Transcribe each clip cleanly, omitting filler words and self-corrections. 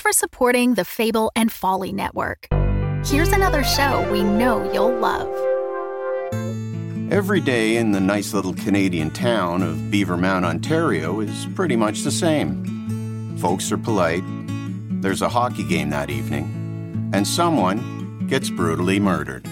for supporting the Fable and Folly Network. Here's another show we know you'll love. Every day in the nice little Canadian town of Beavermount, Ontario is pretty much the same. Folks are polite, there's a hockey game that evening, and someone gets brutally murdered.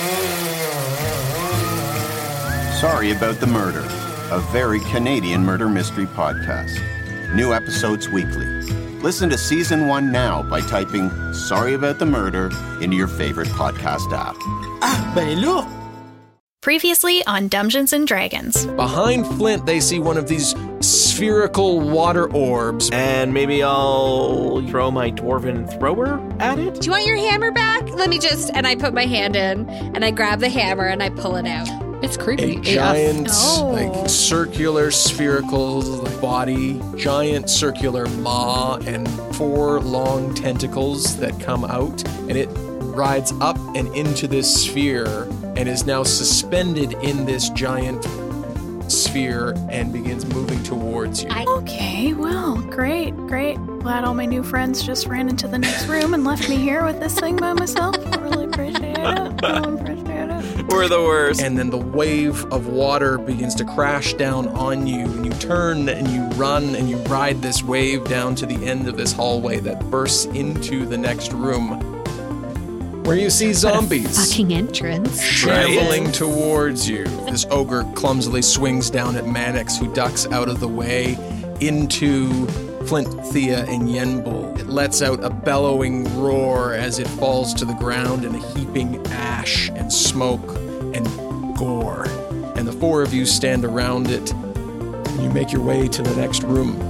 Sorry About the Murder, a very Canadian murder mystery podcast. New episodes weekly. Listen to Season 1 now by typing Sorry About the Murder into your favorite podcast app. Ah, ben là! Previously on Dungeons & Dragons. Behind Flint, they see one of these spherical water orbs. And maybe I'll throw my dwarven thrower at it? Do you want your hammer back? Let me just... And I put my hand in, and I grab the hammer, and I pull it out. It's creepy. A giant, circular, spherical body, giant circular maw, and 4 long tentacles that come out. And it rides up and into this sphere and is now suspended in this giant sphere and begins moving towards you. Okay, well, great. Glad all my new friends just ran into the next room and left me here with this thing by myself. I really appreciate it. We're the worst. And then the wave of water begins to crash down on you, and you turn and you run and you ride this wave down to the end of this hallway that bursts into the next room, where you see zombies Fucking entrance. traveling towards you. This ogre clumsily swings down at Mannix, who ducks out of the way into Flint, Thea, and Yenbul. It lets out a bellowing roar as it falls to the ground in a heaping ash and smoke and gore. And the 4 of you stand around it, and you make your way to the next room.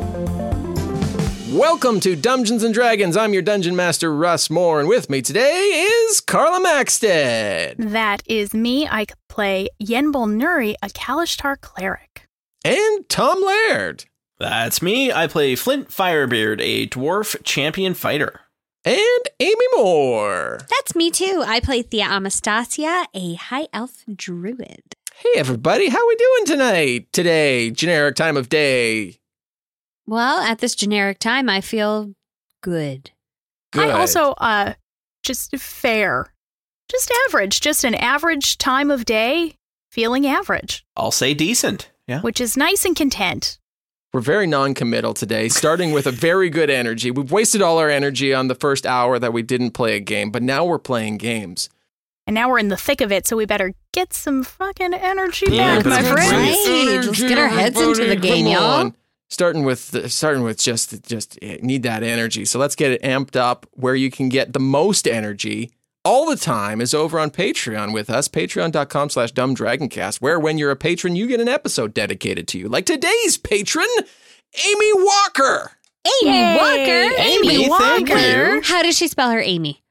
Welcome to Dungeons & Dragons. I'm your Dungeon Master, Russ Moore, and with me today is Carla Maxted. That is me. I play Yenbul Nuri, a Kalishtar cleric. And Tom Laird. That's me. I play Flint Firebeard, a dwarf champion fighter. And Amy Moore. That's me too. I play Thea Amastasia, a high elf druid. Hey everybody, how we doing tonight? Today, generic time of day. Well, at this generic time, I feel good. Good. I also, just fair. Just average. Just an average time of day, feeling average. I'll say decent. Yeah. Which is nice and content. We're very non-committal today, starting with a very good energy. We've wasted all our energy on the first hour that we didn't play a game, but now we're playing games. And now we're in the thick of it, so we better get some fucking energy Yeah, back, my that's friend. right. Let's get our heads into the game, Come y'all. on. Starting with just need that energy. So let's get it amped up. Where you can get the most energy all the time is over on Patreon with us, patreon.com/dumbdragoncast, where when you're a patron, you get an episode dedicated to you. Like today's patron, Amy Walker. Amy Yay! Walker. Amy thank Walker. you. How does she spell her Amy?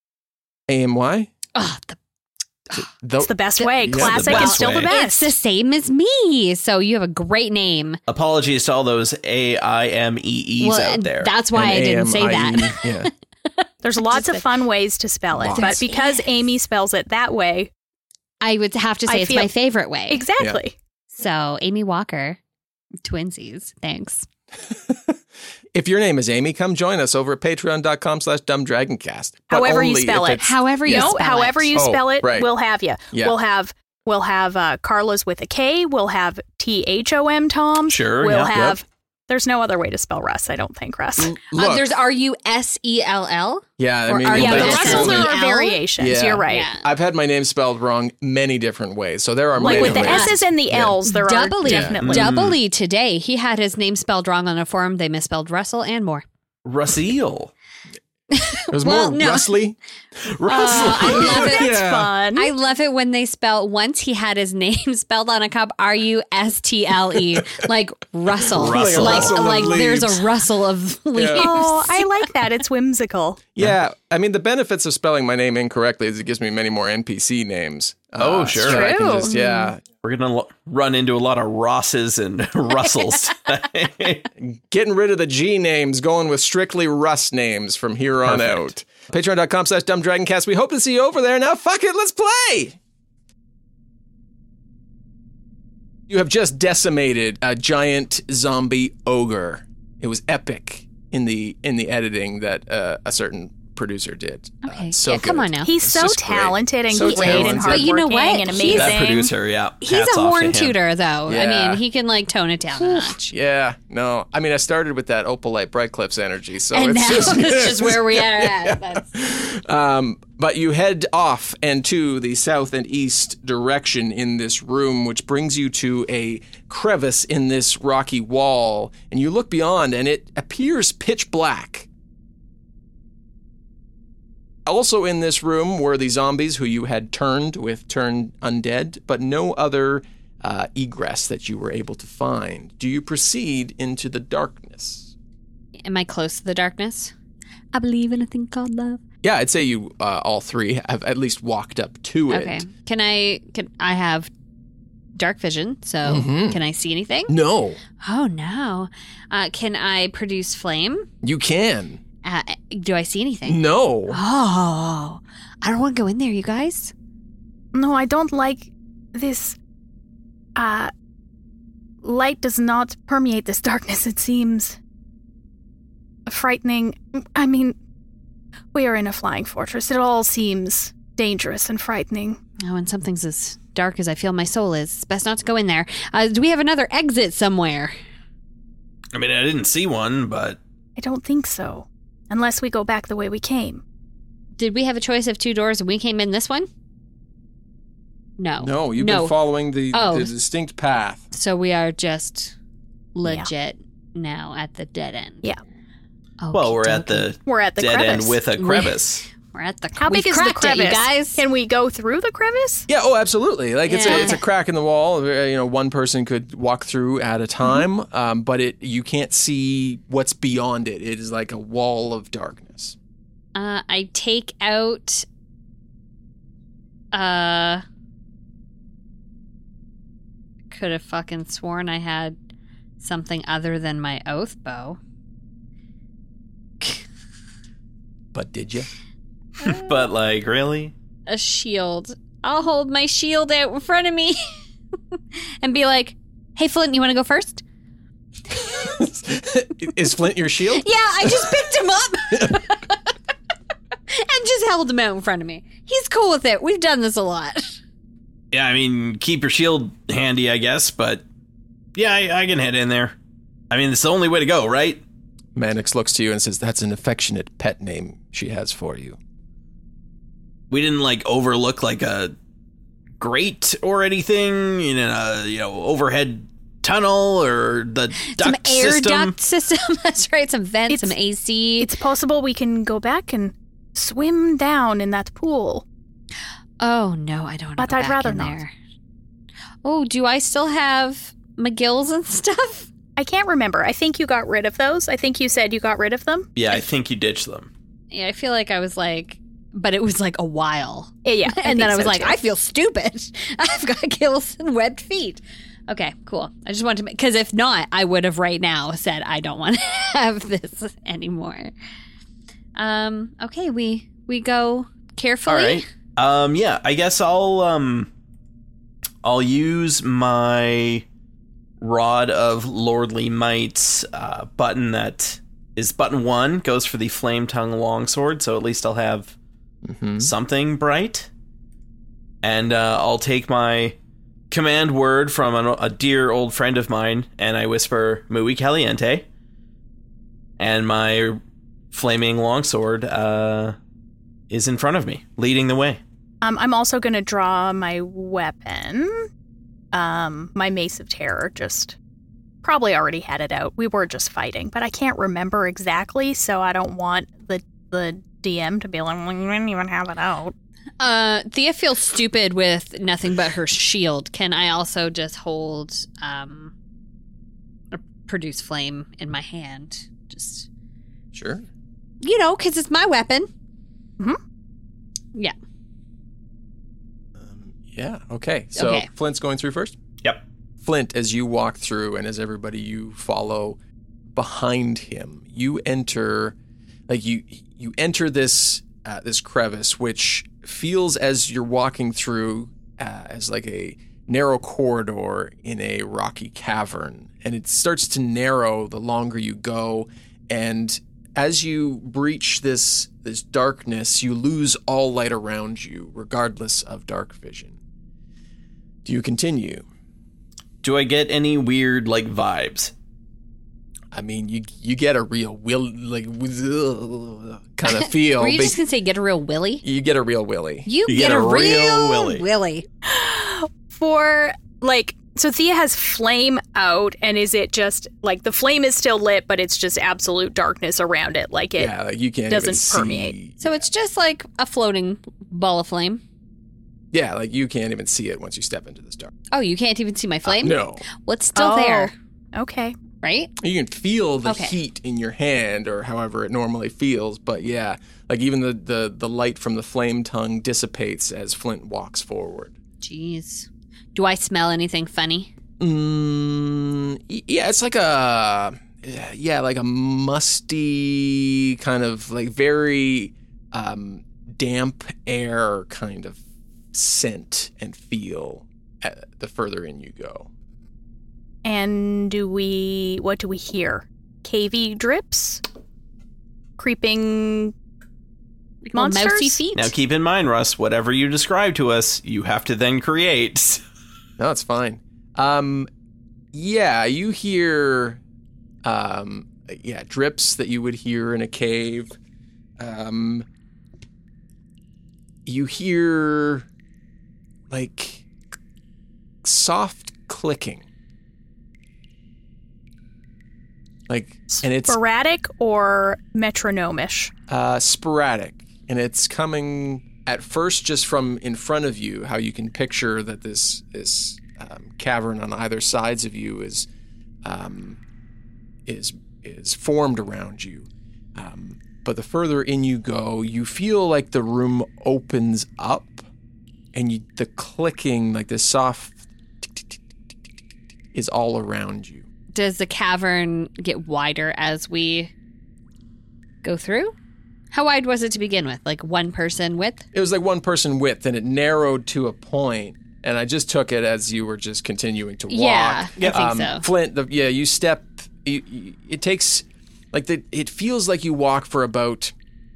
AMY? Oh, It's the best way. Yeah, Classic the is best still way. the best. it's the same as me. So you have a great name. Apologies to all those AIMEEs out there. That's why I didn't say that. Yeah. There's lots of fun ways to spell it, but because Amy spells it that way, I would have to say I it's feel- my favorite way. exactly. So Amy Walker, twinsies. Thanks. If your name is Amy, come join us over at patreon.com/dumbdragoncast. But However you only spell if it. it's- However you No, spell however it. you spell it, right. we'll have you. Yeah. We'll have Carla's with a K. We'll have THOM Tom. Sure, We'll yep, have. There's no other way to spell Russ. I don't think Russ. Look, There's RUSELL. yeah, I or mean, are you Yeah, they but just Russell, spelled there it are L? variations. Yeah. You're right. Yeah. I've had my name spelled wrong many different ways, so there are Like many with the ways. S's and the L's, there are Doubly, definitely. doubly today. He had his name spelled wrong on a form. They misspelled Russell and more. Russell. It was Well, more no. Rustly. I love it. That's Yeah. fun. I love it when they spell. Once he had his name spelled on a cup, RUSTLE, like Russell. Russell. Like, Rustle of like there's leaves. a rustle of leaves. Oh, I like that. It's whimsical. Yeah, I mean, the benefits of spelling my name incorrectly is it gives me many more NPC names. Oh, sure. So I can True. just, yeah. We're going to run into a lot of Rosses and Russells. Getting rid of the G names, going with strictly Russ names from here on out. Patreon.com/dumbdragoncast. We hope to see you over there. Now, fuck it, let's play! You have just decimated a giant zombie ogre. It was epic. in the editing that a certain producer did. Okay, So yeah, come good. on now. He's It's so just great. talented and So great and talented. hardworking But you know what? and amazing. That producer, yeah. He's hats a off to horn him. tutor, though. Yeah. I mean, he can like tone it down a notch. Yeah, no. I mean, I started with that Opalite Bright Clips energy, so And it's now just it's just where we are at. That's- But you head off and to the south and east direction in this room, which brings you to a crevice in this rocky wall. And you look beyond, and it appears pitch black. Also in this room were the zombies who you had turned undead, but no other egress that you were able to find. Do you proceed into the darkness? Am I close to the darkness? I believe in a thing called love. Yeah, I'd say you all three have at least walked up to it. Okay. Can I have dark vision? So can I see anything? No, Oh no. Can I produce flame? you can. Do I see anything? No. Oh, I don't want to go in there, you guys. No, I don't like this. Light does not permeate this darkness. It seems frightening. I mean, we are in a flying fortress. It all seems dangerous and frightening. Oh, and something's as dark as I feel my soul is. It's best not to go in there. Do we have another exit somewhere? I mean, I didn't see one, but I don't think so. Unless we go back the way we came. Did we have a choice of two doors and we came in this one? No. No, you've been following the distinct path. So we are just legit now at the dead end. Yeah. well, we're at the dead crevice. end with a crevice. We're at the How big is the cracked it, crevice? you guys? Can we go through the crevice? Yeah, oh, absolutely. Like it's Yeah. a crack in the wall. One person could walk through at a time, but you can't see what's beyond it. It is like a wall of darkness. I take out could have fucking sworn I had something other than my oath bow. But did you? But, like, really? A shield. I'll hold my shield out in front of me and be like, "Hey, Flint, you want to go first?" Is Flint your shield? Yeah, I just picked him up and just held him out in front of me. He's cool with it. We've done this a lot. Yeah, I mean, keep your shield handy, I guess, but yeah, I can head in there. I mean, it's the only way to go, right? Mannix looks to you and says, "That's an affectionate pet name she has for you." We didn't, like, overlook, like, a grate or anything in a, overhead tunnel or the duct Some air system. duct system. That's right. Some vents, some AC. It's possible we can go back and swim down in that pool. Oh, no, I don't want to But go I'd back rather in not. there. Oh, do I still have McGill's and stuff? I can't remember. I think you got rid of those. I think you said you got rid of them. Yeah, I think you ditched them. Yeah, I feel like I was like, but it was like a while. Yeah. And then I was like, too. I feel stupid. I've got gills and webbed feet. Okay, cool. I just wanted to because if not, I would have right now said I don't want to have this anymore. Okay, we go carefully. All right. Yeah, I guess I'll use my Rod of Lordly Might's button that is button 1, goes for the Flame Tongue Longsword, so at least I'll have something bright. And I'll take my command word from a dear old friend of mine, and I whisper, Muy Caliente. And my flaming longsword is in front of me, leading the way. I'm also going to draw my weapon. My Mace of Terror, just probably already had it out. We were just fighting, but I can't remember exactly, so I don't want the DM to be like, well, you didn't even have it out. Thea feels stupid with nothing but her shield. Can I also just hold produce flame in my hand? Just Sure. because it's my weapon. Yeah. Yeah, okay. So Okay. Flint's going through first? Yep. Flint, as you walk through and as everybody you follow behind him, you enter, like you enter this this crevice, which feels as you're walking through as like a narrow corridor in a rocky cavern, and it starts to narrow the longer you go, And as you breach this darkness, you lose all light around you, regardless of dark vision. Do you continue? Do I get any weird, vibes? I mean, you get a real kind of feel. Were you just going to say get a real willy? You get a real willy. You get a real willy. willy. So Thea has flame out, and is it just, the flame is still lit, but it's just absolute darkness around it, you can't doesn't even permeate. See. So it's just like a floating ball of flame. Yeah, you can't even see it once you step into this dark. Oh, you can't even see my flame? No. Well, it's still there, Okay. right? You can feel the heat in your hand, or however it normally feels, but yeah, even the light from the flame tongue dissipates as Flint walks forward. Jeez. Do I smell anything funny? Yeah, it's like a musty kind of very damp air kind of scent and feel the further in you go. And what do we hear? Cavey drips? Creeping monsters? Mousy feet? Now keep in mind, Russ, whatever you describe to us, you have to then create. No, it's fine. Yeah, you hear, drips that you would hear in a cave. You hear, soft clicking. And it's sporadic or metronomish? Sporadic. And it's coming at first just from in front of you, how you can picture that this cavern on either sides of you is formed around you. But the further in you go, you feel like the room opens up, and the clicking, this soft is all around you. Does the cavern get wider as we go through? How wide was it to begin with? 1 person width? It was 1 person width, and it narrowed to a point, and I just took it as you were just continuing to walk. Yeah, I think so. Flint, you step. It takes it feels like you walk for about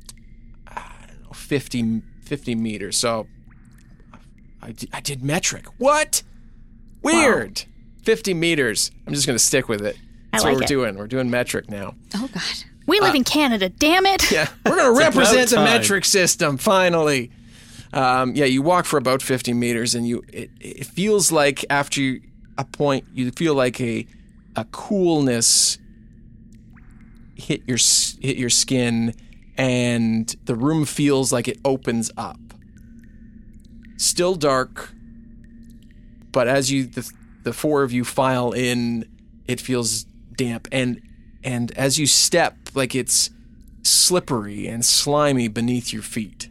50 meters. So I did metric. What? Weird. Wow. 50 meters. I'm just going to stick with it. That's what we're doing. We're doing metric now. Oh God. We live in Canada, damn it. Yeah, we're going to represent the metric system, finally. You walk for about 50 meters, and it feels like after a point, you feel like a coolness hit your skin, and the room feels like it opens up. Still dark, but as the 4 of you file in, it feels damp, and as you step, it's slippery and slimy beneath your feet.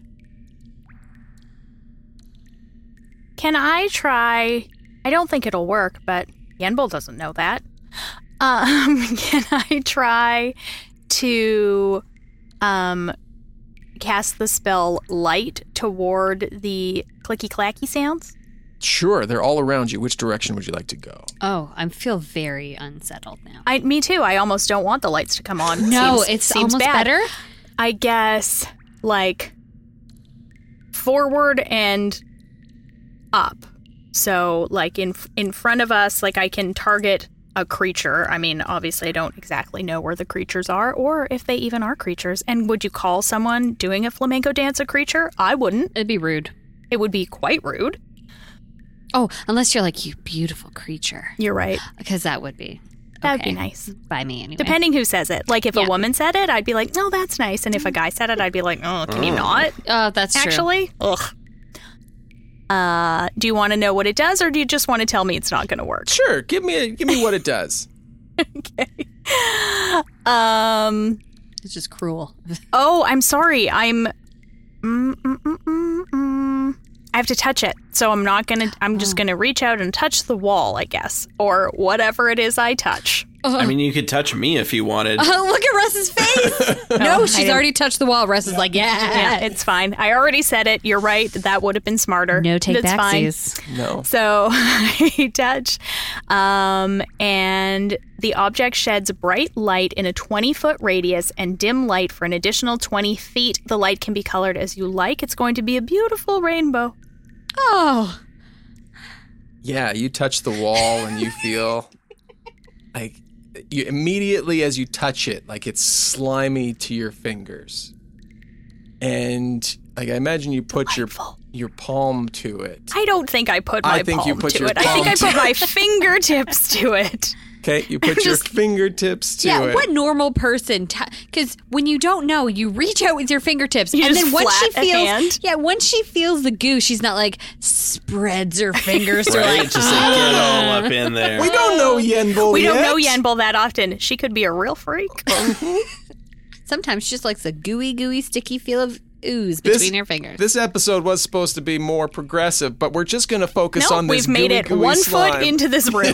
Can I try? I don't think it'll work, but Yenbul doesn't know that. Can I try to cast the spell Light toward the clicky-clacky sounds? Sure, they're all around you. Which direction would you like to go? Oh, I feel very unsettled now. Me too. I almost don't want the lights to come on. No, it seems almost bad. Better. I guess, forward and up. So, in front of us, I can target a creature. I mean, obviously, I don't exactly know where the creatures are or if they even are creatures. And would you call someone doing a flamenco dance a creature? I wouldn't. It'd be rude. It would be quite rude. Oh, unless you're you beautiful creature. You're right. Because that would be. That would be nice. By me, anyway. Depending who says it. If a woman said it, I'd be like, no, that's nice. And if a guy said it, I'd be like, oh, can you not? That's Actually? true. Ugh. Do you want to know what it does, or do you just want to tell me it's not going to work? Sure. Give me what it does. Okay. It's just cruel. Oh, I'm sorry. I have to touch it. So I'm just going to reach out and touch the wall, I guess. Or whatever it is I touch. I mean, you could touch me if you wanted. Oh, look at Russ's face. No, she's already touched the wall. Russ is like, Yeah, it's fine. I already said it. You're right. That would have been smarter. No It's take-backsies. fine. No. So I touch, and the object sheds bright light in a 20-foot radius and dim light for an additional 20 feet. The light can be colored as you like. It's going to be a beautiful rainbow. Oh. Yeah, you touch the wall and you feel like you immediately as you touch it, like it's slimy to your fingers. And like I imagine you put your palm to it. I don't think I put my think you palm put to your it. I think I palm put my fingertips to it. Okay, you put your fingertips to it. What normal person? Because when you don't know, you reach out with your fingertips, You and just then once she flat a hand? feels, once she feels the goo, she's not like spreads her fingers to Right? like. Just like get all up in there. We don't know Yenbul We yet. don't know Yenbul that often. She could be a real freak. Sometimes she just likes the gooey, sticky feel of ooze between her fingers. This episode was supposed to be more progressive, but we're just going to focus on this we've made it gooey 1 slime. foot into this room.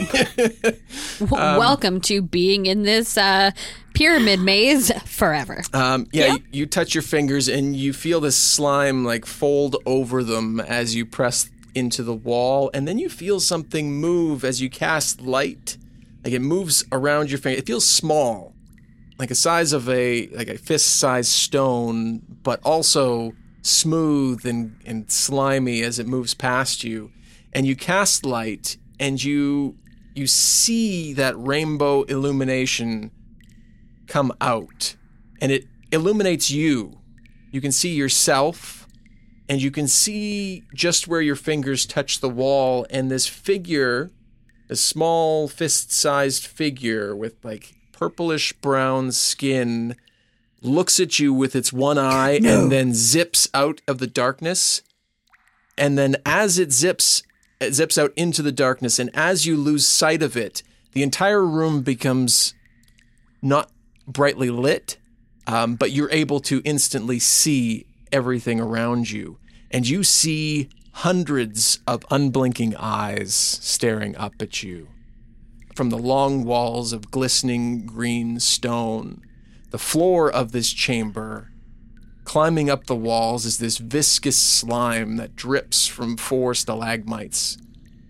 Welcome to being in this pyramid maze forever. You touch your fingers and you feel this slime like fold over them as you press into the wall, and then you feel something move as you cast light. Like it moves around your finger. It feels small, like a size of a fist-sized stone, but also smooth and slimy as it moves past you. And you cast light, and you see that rainbow illumination come out, and it illuminates you. You can see yourself, and you can see just where your fingers touch the wall, and this figure, a small fist-sized figure with like purplish brown skin, looks at you with its one eye and then zips out of the darkness. And then as it zips out into the darkness, and as you lose sight of it, the entire room becomes not brightly lit, but you're able to instantly see everything around you. And you see hundreds of unblinking eyes staring up at you from the long walls of glistening green stone. The floor of this chamber, climbing up the walls, is this viscous slime that drips from 4 stalagmites.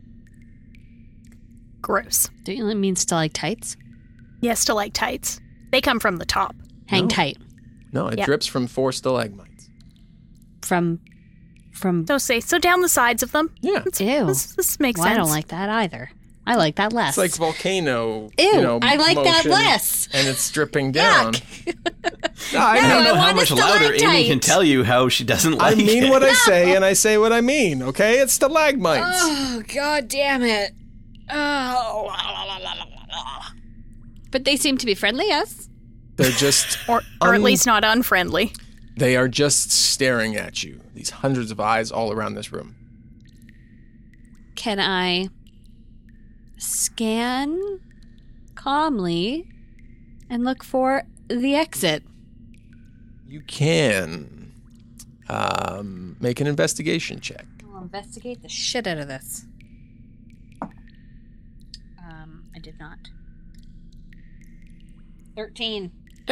Gross. Do you mean stalactites? Yes, stalactites. They come from the top. Hang tight. No, it Yep. drips from 4 stalagmites. From. So down the sides of them. Yeah. Ew. This makes Well, sense. I don't like that either. I like that less. It's like volcano. Ew, I like that motion, less. And it's dripping down. No, I No, don't know I how want a much louder Amy stalactite. can tell you how she doesn't I like mean it. what I say, and I say what I mean, okay? It's stalagmites. Oh, God damn it. Oh. But they seem to be friendly, yes? They're just, or at least not unfriendly. they are just staring at you. These hundreds of eyes all around this room. Can I scan calmly and look for the exit? You can make an investigation check. I'll investigate the shit out of this. I did not. 13.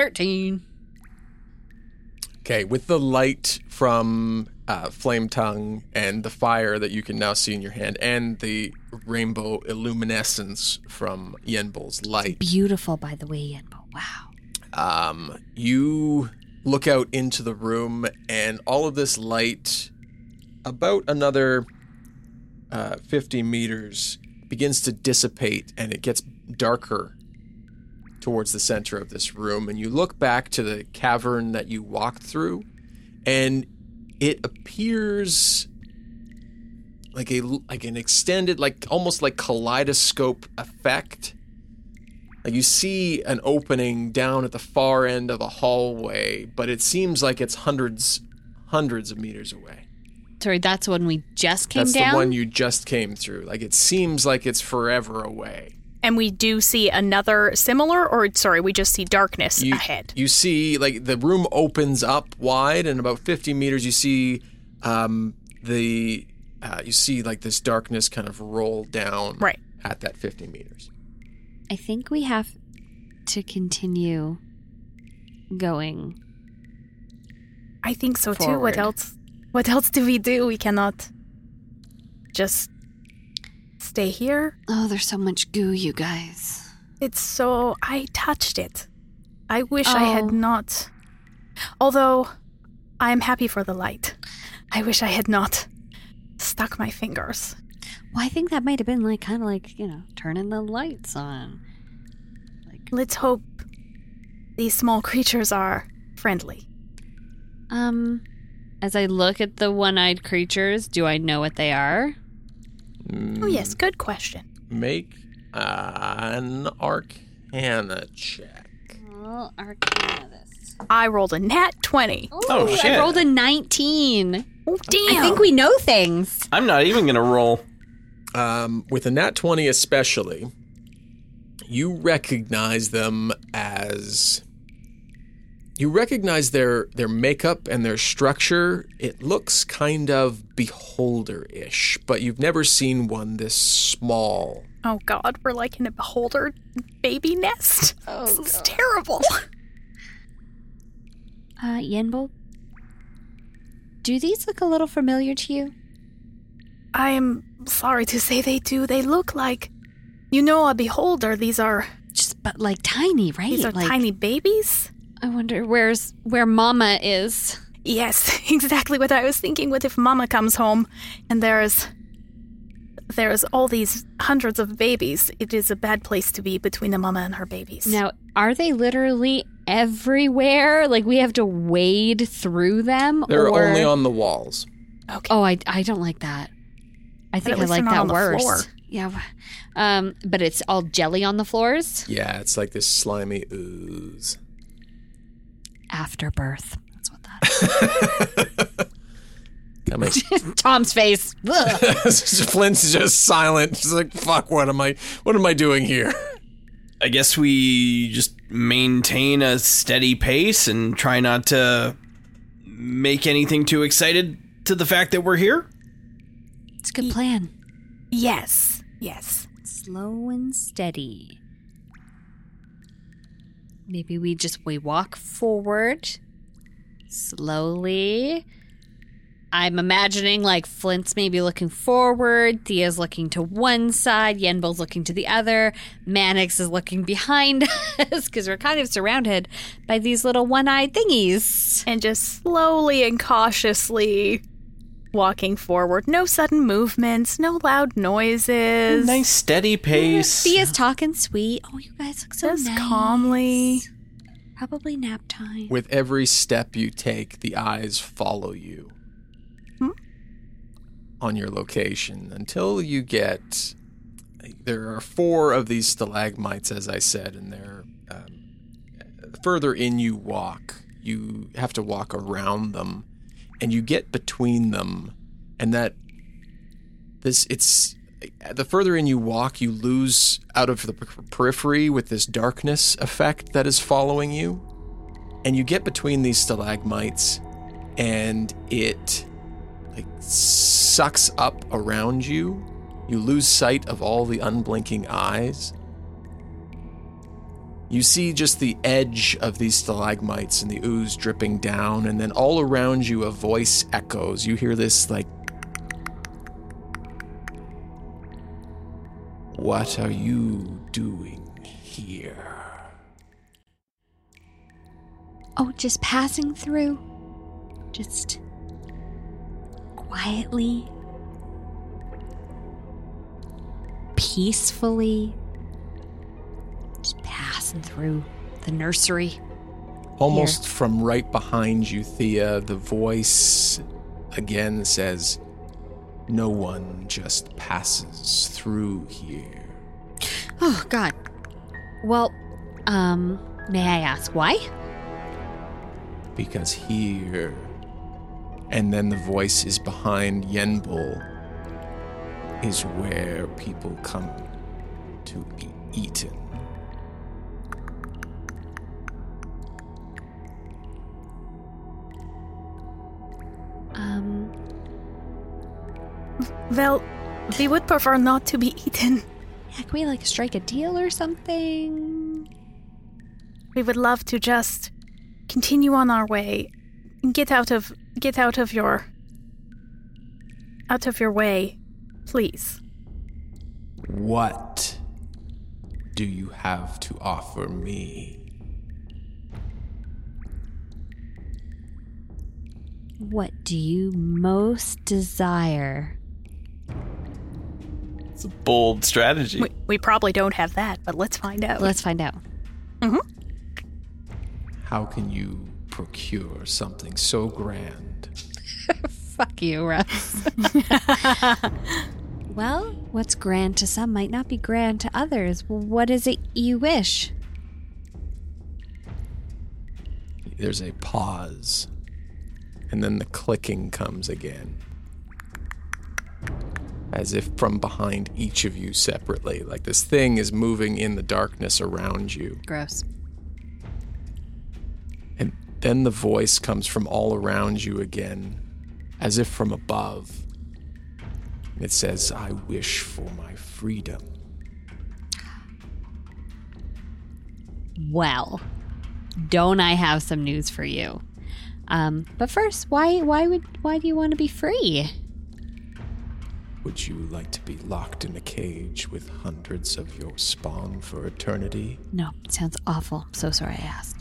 Okay, with the light from Flame Tongue and the fire that you can now see in your hand and the rainbow illuminescence from Yenbul's light, Beautiful, by the way, Yenbo. Wow. you look out into the room and all of this light, about another 50 meters, begins to dissipate and it gets darker towards the center of this room. And you look back to the cavern that you walked through, and it appears like an extended, like almost like kaleidoscope effect. Like you see an opening down at the far end of a hallway, but it seems like it's hundreds of meters away. Sorry, that's when we just came That's down? the one you just came through. Like it seems like it's forever away. And we do see another similar, or sorry, we just see darkness ahead. You see, like the room opens up wide, and about 50 meters, you see you see like this darkness kind of roll down Right. at that 50 meters. I think we have to continue going. I think so too. What Forward. else? What else do we do? We cannot just stay here. Oh, there's so much goo, you guys. It's so... I touched it. I wish I Oh. had not. Although, I'm happy for the light. I wish I had not stuck my fingers. Well, I think that might have been like kind of like, turning the lights on. Let's hope these small creatures are friendly. As I look at the one-eyed creatures, do I know what they are? Oh yes, good question. Make an Arcana check. Well, Arcana this. I rolled a nat 20. Oh, shit. I rolled a 19. Oh, damn. I think we know things. I'm not even going to roll. With a nat 20 especially, you recognize them as... You recognize their makeup and their structure. It looks kind of beholder-ish, but you've never seen one this small. Oh god, we're like in a beholder baby nest. This is terrible. Yenbul, do these look a little familiar to you? I'm sorry to say they do. They look like, a beholder. These are But like tiny, right? these are like, tiny babies. I wonder where Mama is. Yes, exactly what I was thinking. What if Mama comes home and there's all these hundreds of babies? It is a bad place to be between a mama and her babies. Now, are they literally everywhere? Like we have to wade through them? They're or... only on the walls. Okay. Oh, I don't like that. I think at I least like they're not that on the worse. floor. Yeah. But it's all jelly on the floors? Yeah, it's like this slimy ooze. Afterbirth. That's what that Coming. is. Tom's face. Ugh. Flint's just silent. She's like, "Fuck! What am I doing here?" I guess we just maintain a steady pace and try not to make anything too excited to the fact that we're here. It's a good plan. Yes. Slow and steady. Maybe we walk forward slowly. I'm imagining like Flint's maybe looking forward, Thea's looking to one side, Yenbul's looking to the other, Mannix is looking behind us because we're kind of surrounded by these little one-eyed thingies. And just slowly and cautiously walking forward. No sudden movements, no loud noises. Nice steady pace. Thea's talking sweet. Oh, you guys look so Just nice. calmly. Probably nap time. With every step you take, the eyes follow you on your location until you get... There are 4 of these stalagmites, as I said, and they're... the further in you walk, you have to walk around them, and you get between them, and the further in you walk, you lose out of the periphery with this darkness effect that is following you. And you get between these stalagmites, and it sucks up around you. You lose sight of all the unblinking eyes. You see just the edge of these stalagmites and the ooze dripping down, and then all around you a voice echoes. You hear this "What are you doing here?" Oh, just passing through. Just quietly, peacefully, just passing through the nursery. Almost from right behind you, Thea, the voice again says, "No one just passes through here." Oh, God. Well, may I ask why? Because here, and then the voice is behind Yenbul, is where people come to be eaten. Well, we would prefer not to be eaten. Yeah, can we strike a deal or something? We would love to just continue on our way and get out of your way, please. What do you have to offer me? What do you most desire? It's a bold strategy. We probably don't have that, but let's find out. Let's find out. How can you procure something so grand? Fuck you, Russ. Well, what's grand to some might not be grand to others. What is it you wish? There's a pause, and then the clicking comes again. As if from behind each of you separately, like this thing is moving in the darkness around you. Gross. And then the voice comes from all around you again, as if from above. It says, I wish for my freedom. Well, don't I have some news for you? But first, why do you want to be free? Would you like to be locked in a cage with hundreds of your spawn for eternity? No, it sounds awful. So sorry I asked.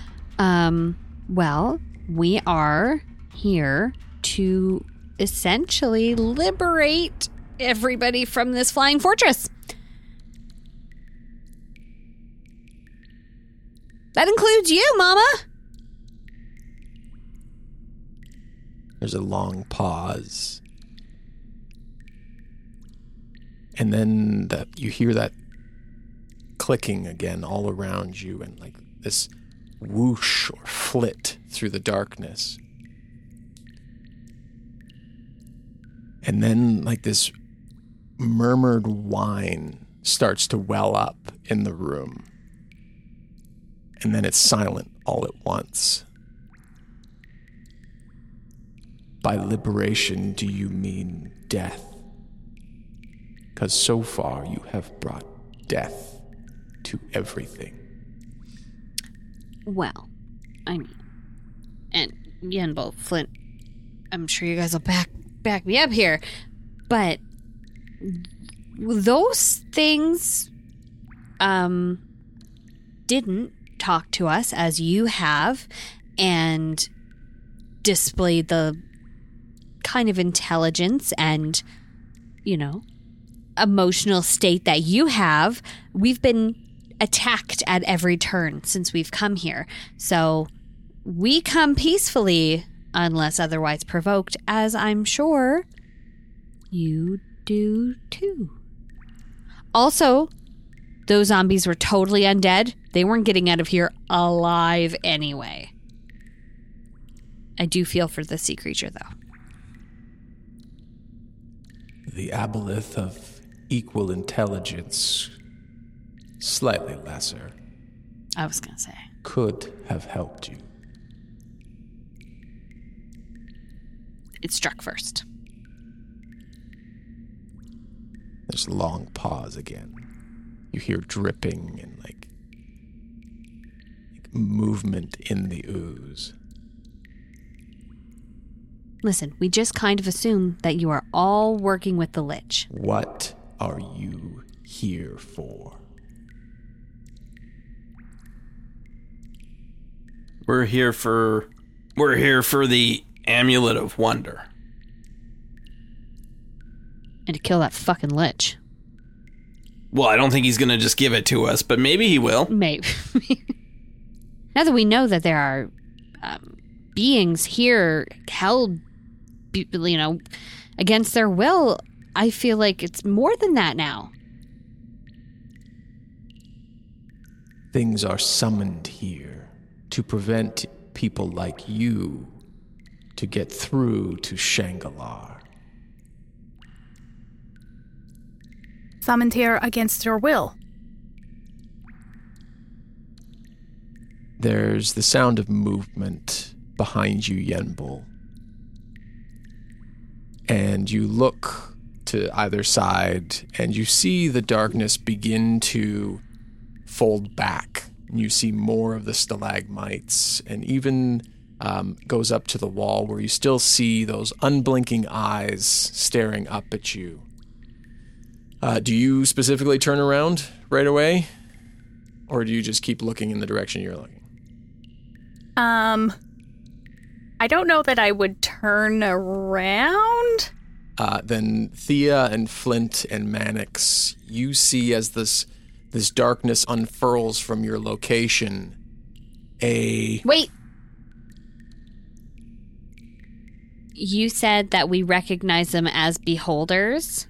Well, we are here to essentially liberate everybody from this flying fortress. That includes you, Mama. There's a long pause. And then you hear that clicking again all around you, and like this whoosh or flit through the darkness. And then like this murmured whine starts to well up in the room. And then it's silent all at once. By liberation, do you mean death? Because so far you have brought death to everything. Well, I mean, and Yenbo, Flint, I'm sure you guys will back me up here, but those things didn't talk to us as you have and displayed the kind of intelligence and, emotional state that you have. We've been attacked at every turn since we've come here. So we come peacefully unless otherwise provoked, as I'm sure you do too. Also, those zombies were totally undead. They weren't getting out of here alive anyway. I do feel for the sea creature, though. The aboleth of equal intelligence, slightly lesser, I was going to say. could have helped you. It struck first. There's a long pause again. You hear dripping and like movement in the ooze. Listen, we just kind of assume that you are all working with the Lich. What are you here for? We're here for the Amulet of Wonder. And to kill that fucking Lich. Well, I don't think he's going to just give it to us, but maybe he will. Maybe. Now that we know that there are beings here held, against their will, I feel like it's more than that now. Things are summoned here to prevent people like you to get through to Shangalar. Summoned here against your will. There's the sound of movement behind you, Yenbul. And you look to either side, and you see the darkness begin to fold back You see more of the stalagmites, and even goes up to the wall where you still see those unblinking eyes staring up at you. Do you specifically turn around right away? Or do you just keep looking in the direction you're looking? I don't know that I would turn around. Then Thea and Flint and Mannix, you see as this darkness unfurls from your location, Wait. You said that we recognize them as beholders?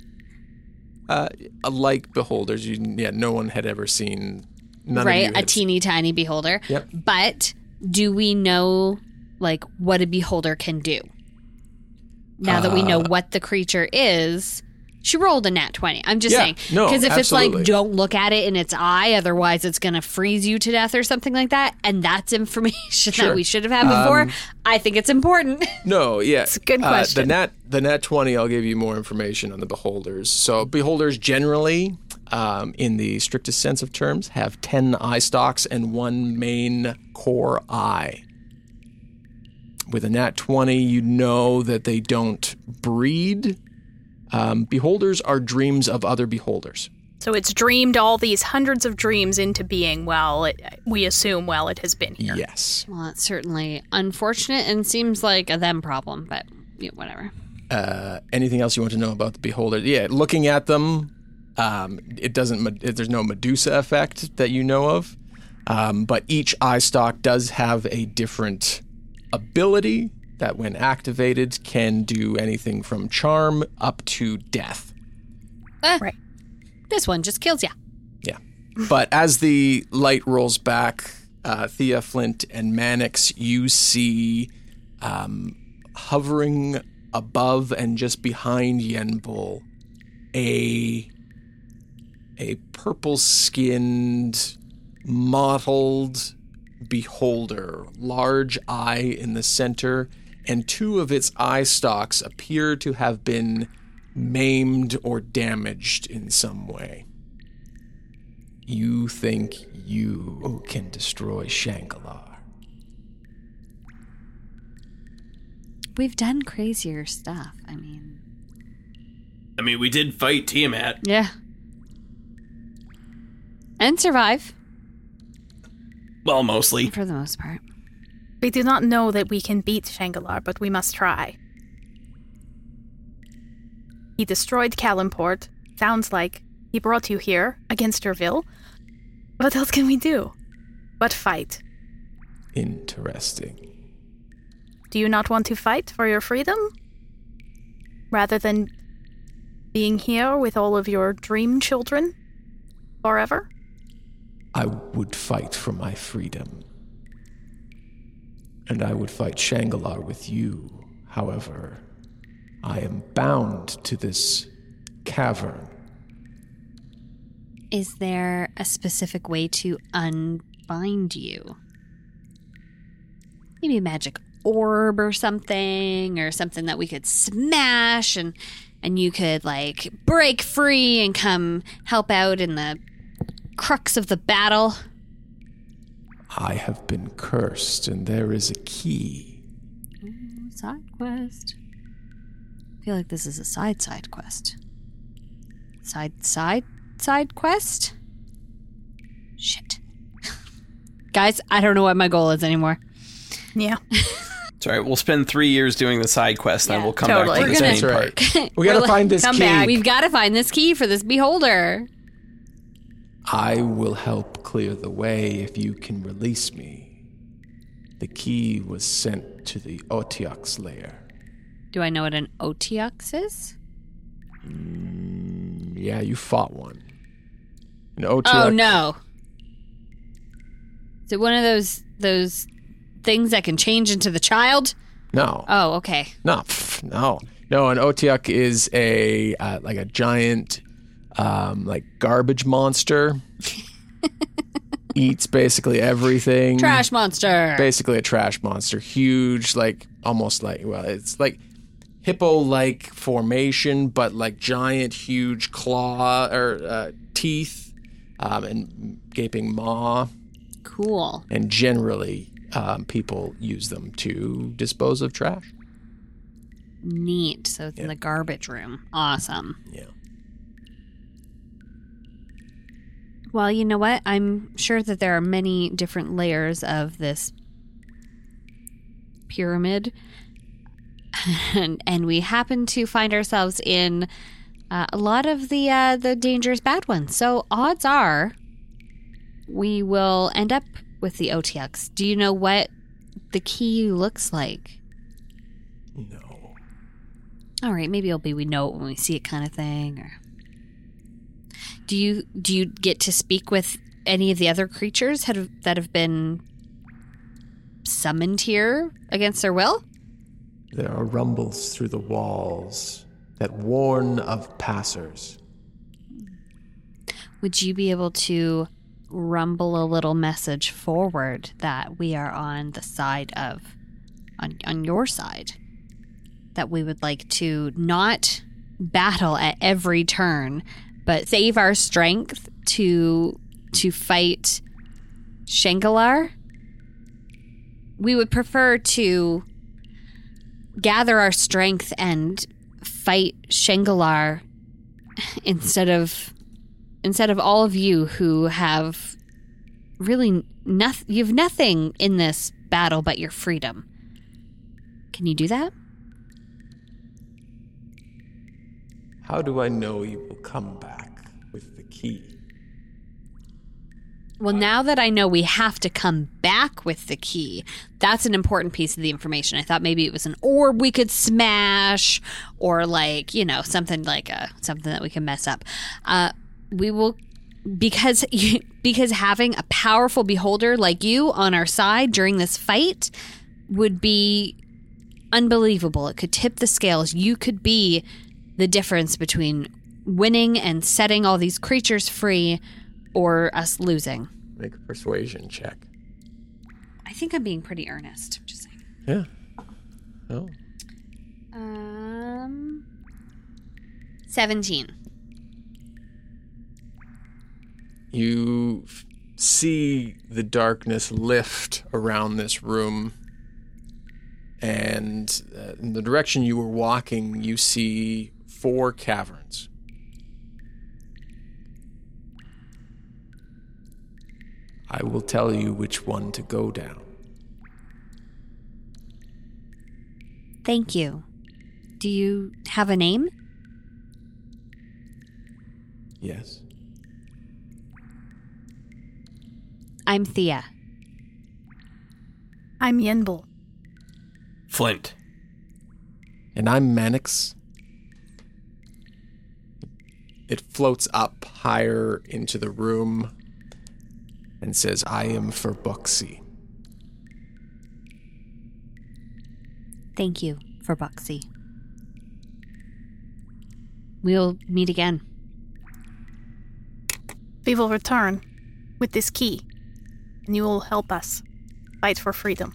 like beholders. No one had ever seen. None right, of you a teeny tiny beholder. Yep. But do we know, like, what a beholder can do? Now that we know what the creature is, she rolled a nat 20. I'm just saying. No, because if absolutely. it's like, don't look at it in its eye, otherwise it's going to freeze you to death or something like that, and that's information Sure. that we should have had before, I think it's important. No, yeah. It's a good question. The nat 20, I'll give you more information on the beholders. So beholders generally, in the strictest sense of terms, have 10 eye stalks and one main core eye. With a nat 20, you know that they don't breed. Beholders are dreams of other beholders. So it's dreamed all these hundreds of dreams into being we assume it has been here. Yes. Well, it's certainly unfortunate and seems like a them problem, but whatever. Anything else you want to know about the beholder? Yeah, looking at them, there's no Medusa effect that you know of, but each eye stalk does have a different ability that, when activated, can do anything from charm up to death. Right. This one just kills ya. Yeah. But as the light rolls back, Thea, Flint, and Mannix, you see hovering above and just behind Yenbul a purple-skinned, mottled beholder, large eye in the center, and two of its eye stalks appear to have been maimed or damaged in some way. You think you can destroy Shangalar. We've done crazier stuff. I mean, we did fight Tiamat. yeah. And survive, Well, mostly. for the most part. We do not know that we can beat Shangalar, but we must try. He destroyed Kalimport. Sounds like he brought you here against your will. What else can we do but fight? Interesting. Do you not want to fight for your freedom? Rather than being here with all of your dream children forever? I would fight for my freedom. And I would fight Shangalar with you. However, I am bound to this cavern. Is there a specific way to unbind you? Maybe a magic orb or something that we could smash and you could, like, break free and come help out in the crux of the battle. I have been cursed, and there is a key. Side quest. I feel like this is a side quest. Side quest? Shit. Guys, I don't know what my goal is anymore. Yeah. It's all right. We'll spend 3 years doing the side quest, and Yeah, then we'll come totally. back to We're the gonna- main That's part. right. We gotta find this Come key. back. We've got to find this key for this beholder. I will help clear the way if you can release me. The key was sent to the Otyuks lair. Do I know what an Otyux is? Yeah, you fought one. An Otyuk. Oh, no. Is it one of those things that can change into the child? No. Oh, okay. No. No, an Otyuk is a like a giant like garbage monster. Eats basically everything. Trash monster. Basically a trash monster. Huge, like almost like, well, it's like hippo-like formation, but like giant, huge claw or teeth and gaping maw. Cool. And generally, people use them to dispose of trash. Neat. So it's in the garbage room. Awesome. Yeah. Well, you know what? I'm sure that there are many different layers of this pyramid. And we happen to find ourselves in a lot of the dangerous bad ones. So odds are we will end up with the OTX. Do you know what the key looks like? No. All right, maybe it'll be we know it when we see it kind of thing. Or do you get to speak with any of the other creatures that have been summoned here against their will? There are rumbles through the walls that warn of passers. Would you be able to rumble a little message forward that we are on the side of, on your side, that we would like to not battle at every turn, but save our strength to fight Shangalar? We would prefer to gather our strength and fight Shangalar instead of all of you who have really nothing. You have nothing in this battle but your freedom. Can you do that? How do I know you will come back with the key? Well, now that I know we have to come back with the key, that's an important piece of the information. I thought maybe it was an orb we could smash, or something something that we can mess up. We will, because having a powerful beholder like you on our side during this fight would be unbelievable. It could tip the scales. You could be the difference between winning and setting all these creatures free or us losing. Make a persuasion check. I think I'm being pretty earnest. Just saying. Yeah. Oh. 17. You see the darkness lift around this room, and in the direction you were walking, you see 4 caverns. I will tell you which one to go down. Thank you. Do you have a name? Yes. I'm Thea. I'm Yenbul. Flint. And I'm Mannix. It floats up higher into the room and says, I am for Buxy. Thank you for Buxy. We'll meet again. We will return with this key, and you will help us fight for freedom.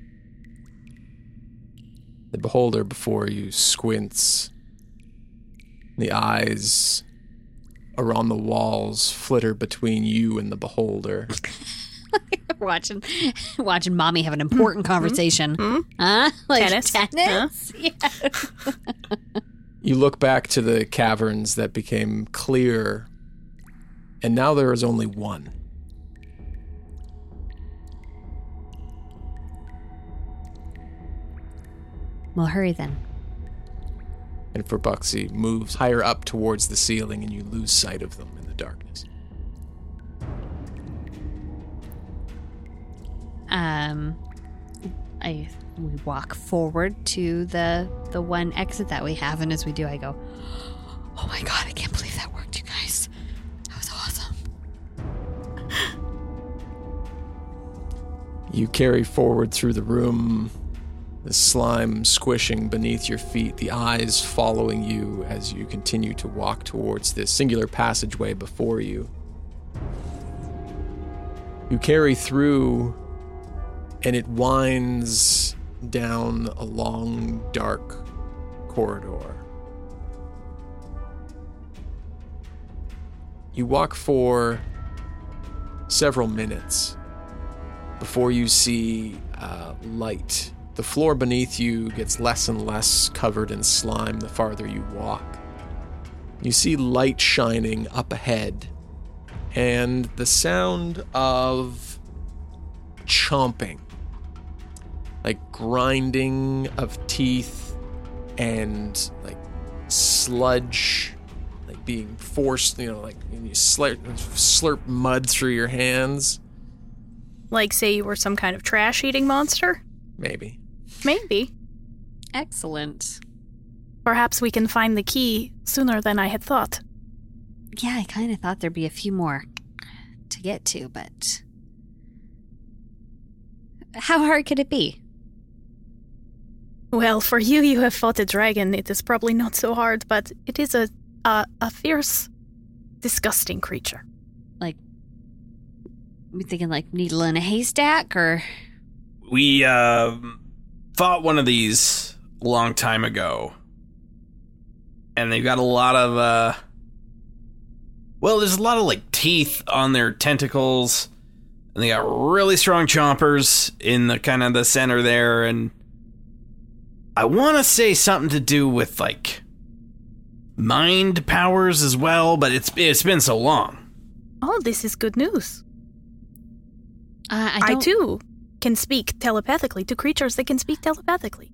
The beholder before you squints. The eyes around the walls flitter between you and the beholder. watching mommy have an important conversation. Huh? Like Tennis? Tennis? Huh? Yeah. You look back to the caverns that became clear, and now there is only one. Well, hurry then. And for Buxy moves higher up towards the ceiling, and you lose sight of them in the darkness. We walk forward to the one exit that we have, and as we do, I go, "Oh my god, I can't believe that worked, you guys. That was awesome." You carry forward through the room, the slime squishing beneath your feet, the eyes following you as you continue to walk towards this singular passageway before you. You carry through, and it winds down a long, dark corridor. You walk for several minutes, before you see light. The floor beneath you gets less and less covered in slime the farther you walk. You see light shining up ahead, and the sound of chomping, like grinding of teeth and like sludge, like being forced, like you slurp mud through your hands. Like, say you were some kind of trash-eating monster? Maybe. Maybe. Excellent. Perhaps we can find the key sooner than I had thought. Yeah, I kind of thought there'd be a few more to get to, but how hard could it be? Well, for you have fought a dragon. It is probably not so hard, but it is a fierce, disgusting creature. Like, we thinking like needle in a haystack, or? We fought one of these a long time ago. And they've got a lot of, there's a lot of, like, teeth on their tentacles. And they got really strong chompers in the kind of the center there. And I want to say something to do with, like, mind powers as well. But it's been so long. Oh, this is good news. I too can speak telepathically to creatures that can speak telepathically.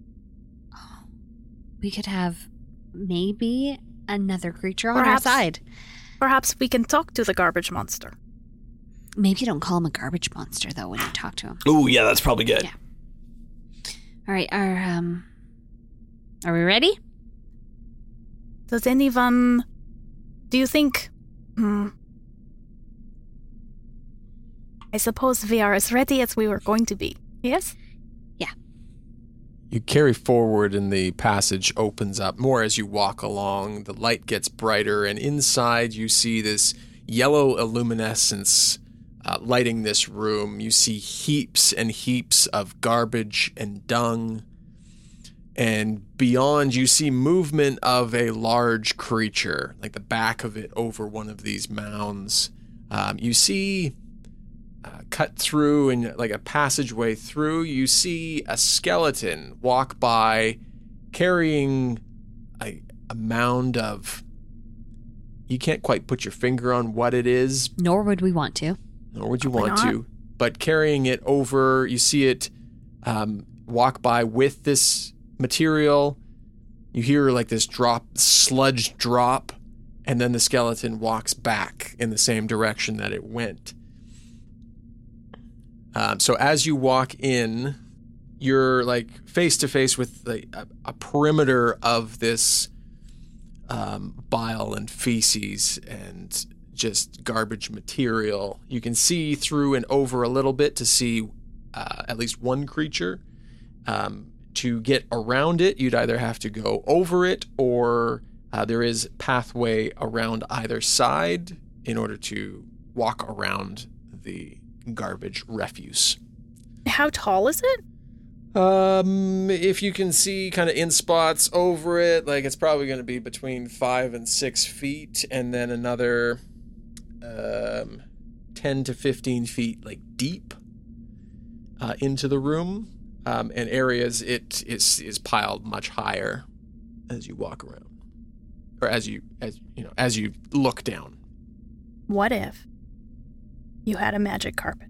We could have maybe another creature on our side. Perhaps we can talk to the garbage monster. Maybe you don't call him a garbage monster, though, when you talk to him. Oh, yeah, that's probably good. Yeah. All right, are we ready? Does anyone... Do you think... I suppose we are as ready as we were going to be. Yes? Yeah. You carry forward and the passage opens up more as you walk along. The light gets brighter, and inside you see this yellow illuminescence lighting this room. You see heaps and heaps of garbage and dung. And beyond, you see movement of a large creature, like the back of it over one of these mounds. You see... cut through and like a passageway through, you see a skeleton walk by carrying a mound of... You can't quite put your finger on what it is. Nor would we want to. Nor would you want to. But carrying it over, you see it walk by with this material. You hear like this sludge drop, and then the skeleton walks back in the same direction that it went. So as you walk in, you're like face to face with a perimeter of this bile and feces and just garbage material. You can see through and over a little bit to see at least one creature. To get around it, you'd either have to go over it, or there is pathway around either side in order to walk around the garbage refuse. How tall is it? If you can see kind of in spots over it, like it's probably going to be between 5 and 6 feet, and then another 10 to 15 feet like deep into the room. And areas it is piled much higher as you walk around, or as you look down. What if you had a magic carpet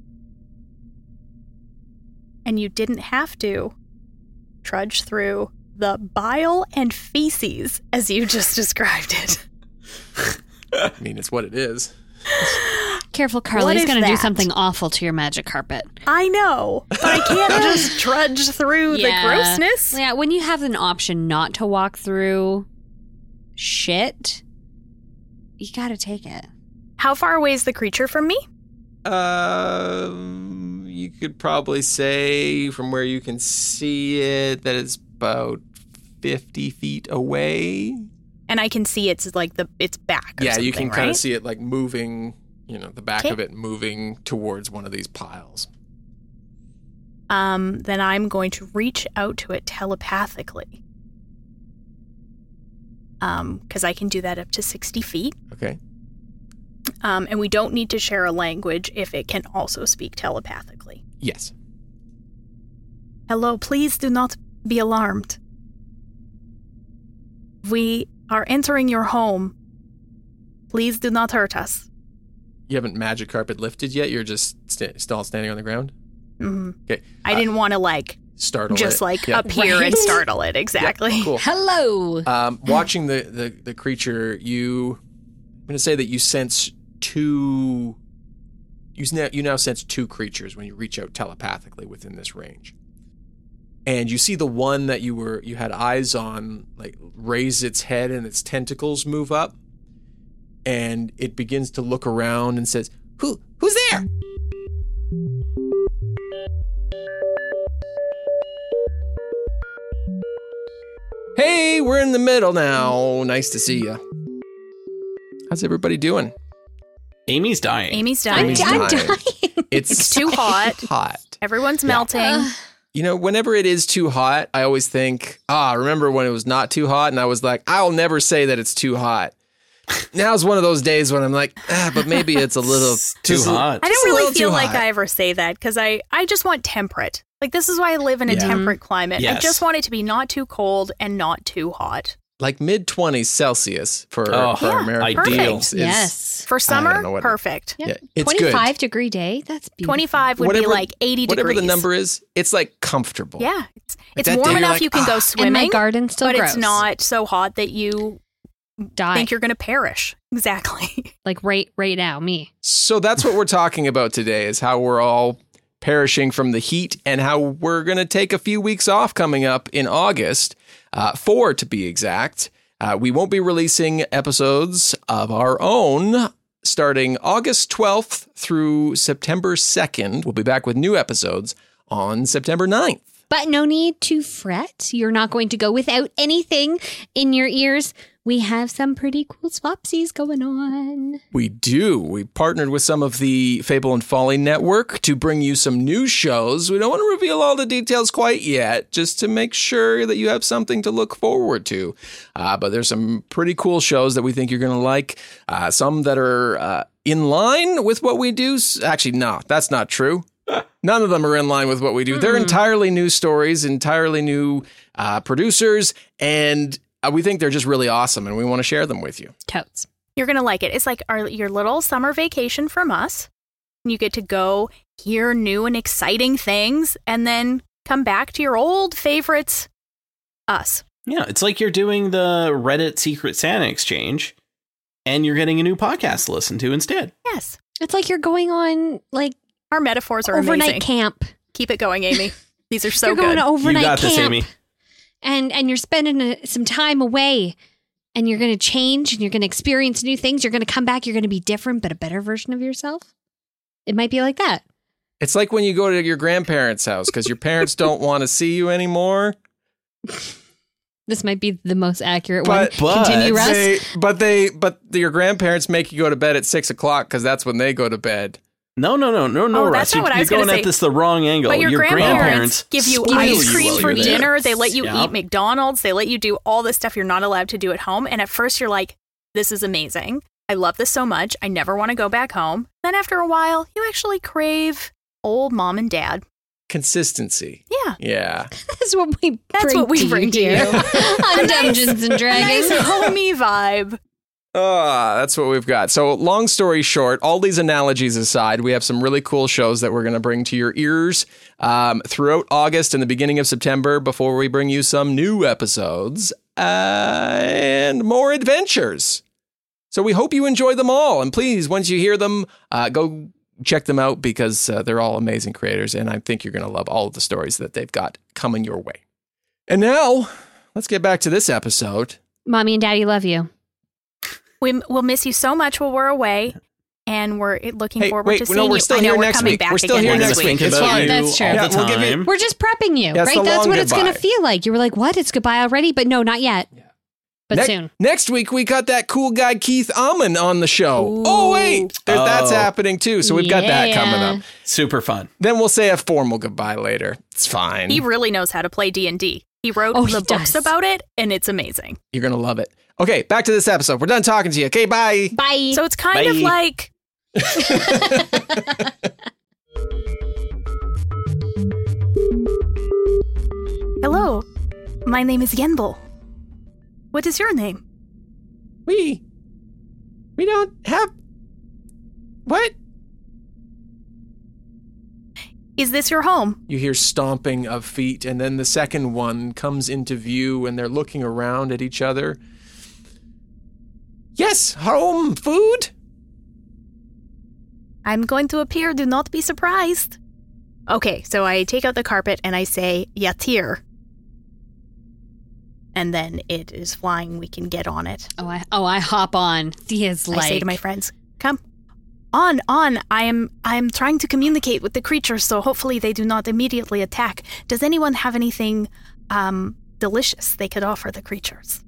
and you didn't have to trudge through the bile and feces as you just described it? I mean, it's what it is. Careful, Carly. He's going to do something awful to your magic carpet. I know, but I can't just trudge through the grossness. Yeah, when you have an option not to walk through shit, you got to take it. How far away is the creature from me? You could probably say from where you can see it that it's about 50 feet away. And I can see it's like its back. Yeah, you can kind right? of see it like moving, the back of it moving towards one of these piles. Then I'm going to reach out to it telepathically. Because I can do that up to 60 feet. Okay. And we don't need to share a language if it can also speak telepathically. Yes. Hello, please do not be alarmed. We are entering your home. Please do not hurt us. You haven't magic carpet lifted yet? You're just still standing on the ground? Mm-hmm. Okay. I didn't want to startle just it. appear and startle it. Exactly. Yeah, cool. Hello. Watching the creature, I'm going to say that you sense two. You now sense two creatures when you reach out telepathically within this range, and you see the one that you had eyes on raise its head and its tentacles move up, and it begins to look around and says, "Who's there?" Hey, we're in the middle now. Nice to see you. How's everybody doing? Amy's dying. Amy's dying. I'm dying. It's too hot. Hot. Everyone's melting. Whenever it is too hot, I always think, remember when it was not too hot? And I was like, I'll never say that it's too hot. Now's one of those days when I'm like, but maybe it's a little too hot. I don't really feel like I ever say that because I just want temperate. This is why I live in a temperate climate. Yes. I just want it to be not too cold and not too hot. Like mid-20s Celsius for American ideal. is- Yes. For I don't know summer, what- perfect. Yeah. it's 25-degree day. That's beautiful. 25 would be like 80 whatever degrees. the number is, it's comfortable. Yeah. It's that day warm you're enough like, you can go And my swimming, garden's still but gross. it's not so hot that you Die. think you're going to perish. Exactly. right now, me. So that's what we're talking about today, is how we're all perishing from the heat and how we're going to take a few weeks off coming up in August, 4 to be exact. We won't be releasing episodes of our own starting August 12th through September 2nd. We'll be back with new episodes on September 9th. But no need to fret. You're not going to go without anything in your ears. We have some pretty cool swapsies going on. We do. We partnered with some of the Fable and Folly Network to bring you some new shows. We don't want to reveal all the details quite yet, just to make sure that you have something to look forward to. But there's some pretty cool shows that we think you're going to like. Some that are in line with what we do. Actually, no, that's not true. None of them are in line with what we do. They're entirely new stories, entirely new producers, and we think they're just really awesome, and we want to share them with you. Totes. You're going to like it. It's like your little summer vacation from us. You get to go hear new and exciting things and then come back to your old favorites, us. Yeah, it's like you're doing the Reddit Secret Santa exchange and you're getting a new podcast to listen to instead. Yes. It's like you're going on Our metaphors are overnight amazing. camp. Keep it going, Amy. These are so you're good. going to overnight You got camp. this, Amy. And you're spending some time away, and you're going to change, and you're going to experience new things. You're going to come back. You're going to be different, but a better version of yourself. It might be like that. It's like when you go to your grandparents' house because your parents don't want to see you anymore. This might be the most accurate But- one. Continue, Russ. But your grandparents make you go to bed at 6 o'clock because that's when they go to bed. No, Oh, Russ. that's not what I You're was gonna going say. at this the wrong angle. But your grandparents give you spoil ice you cream while for you're there. dinner. They let you Yeah. eat McDonald's. They let you do all this stuff you're not allowed to do at home. And at first you're like, this is amazing. I love this so much. I never want to go back home. Then after a while, you actually crave old mom and dad. Consistency. Yeah. Yeah. That's what we That's what we bring to you. here on Dungeons and Nice Dragons. homey vibe. That's what we've got. So long story short, all these analogies aside, we have some really cool shows that we're going to bring to your ears throughout August and the beginning of September before we bring you some new episodes and more adventures. So we hope you enjoy them all. And please, once you hear them, go check them out because they're all amazing creators. And I think you're going to love all of the stories that they've got coming your way. And now, let's get back to this episode. Mommy and Daddy love you. We'll miss you so much while we're away. And we're looking forward to seeing we're you. still I know here we're next coming week. back We're still again here next next week. week. Think It's about fine. you That's true. all Yeah, the we'll give you- time. We're just prepping you, That's right? the That's long what it's going to goodbye. feel like. You were like, what? It's goodbye already? But no, not yet. But soon. Next week, we got that cool guy, Keith Amon, on the show. Ooh. Oh, wait. That's Oh. happening, too. So we've got that coming up. Super fun. Then we'll say a formal goodbye later. It's fine. He really knows how to play D&D. He wrote Oh, he the books does. about it, and it's amazing. You're going to love it. Okay, back to this episode. We're done talking to you. Okay, bye. Bye. So it's kind of Bye. like Hello. My name is Yenbul. What is your name? We don't have... What? Is this your home? You hear stomping of feet, and then the second one comes into view, and they're looking around at each other. Yes, home, food? I'm going to appear. Do not be surprised. Okay, so I take out the carpet and I say, Yatir. And then it is flying. We can get on it. I hop on. Thea's like... I say to my friends, come. On. I am trying to communicate with the creatures, so hopefully they do not immediately attack. Does anyone have anything delicious they could offer the creatures?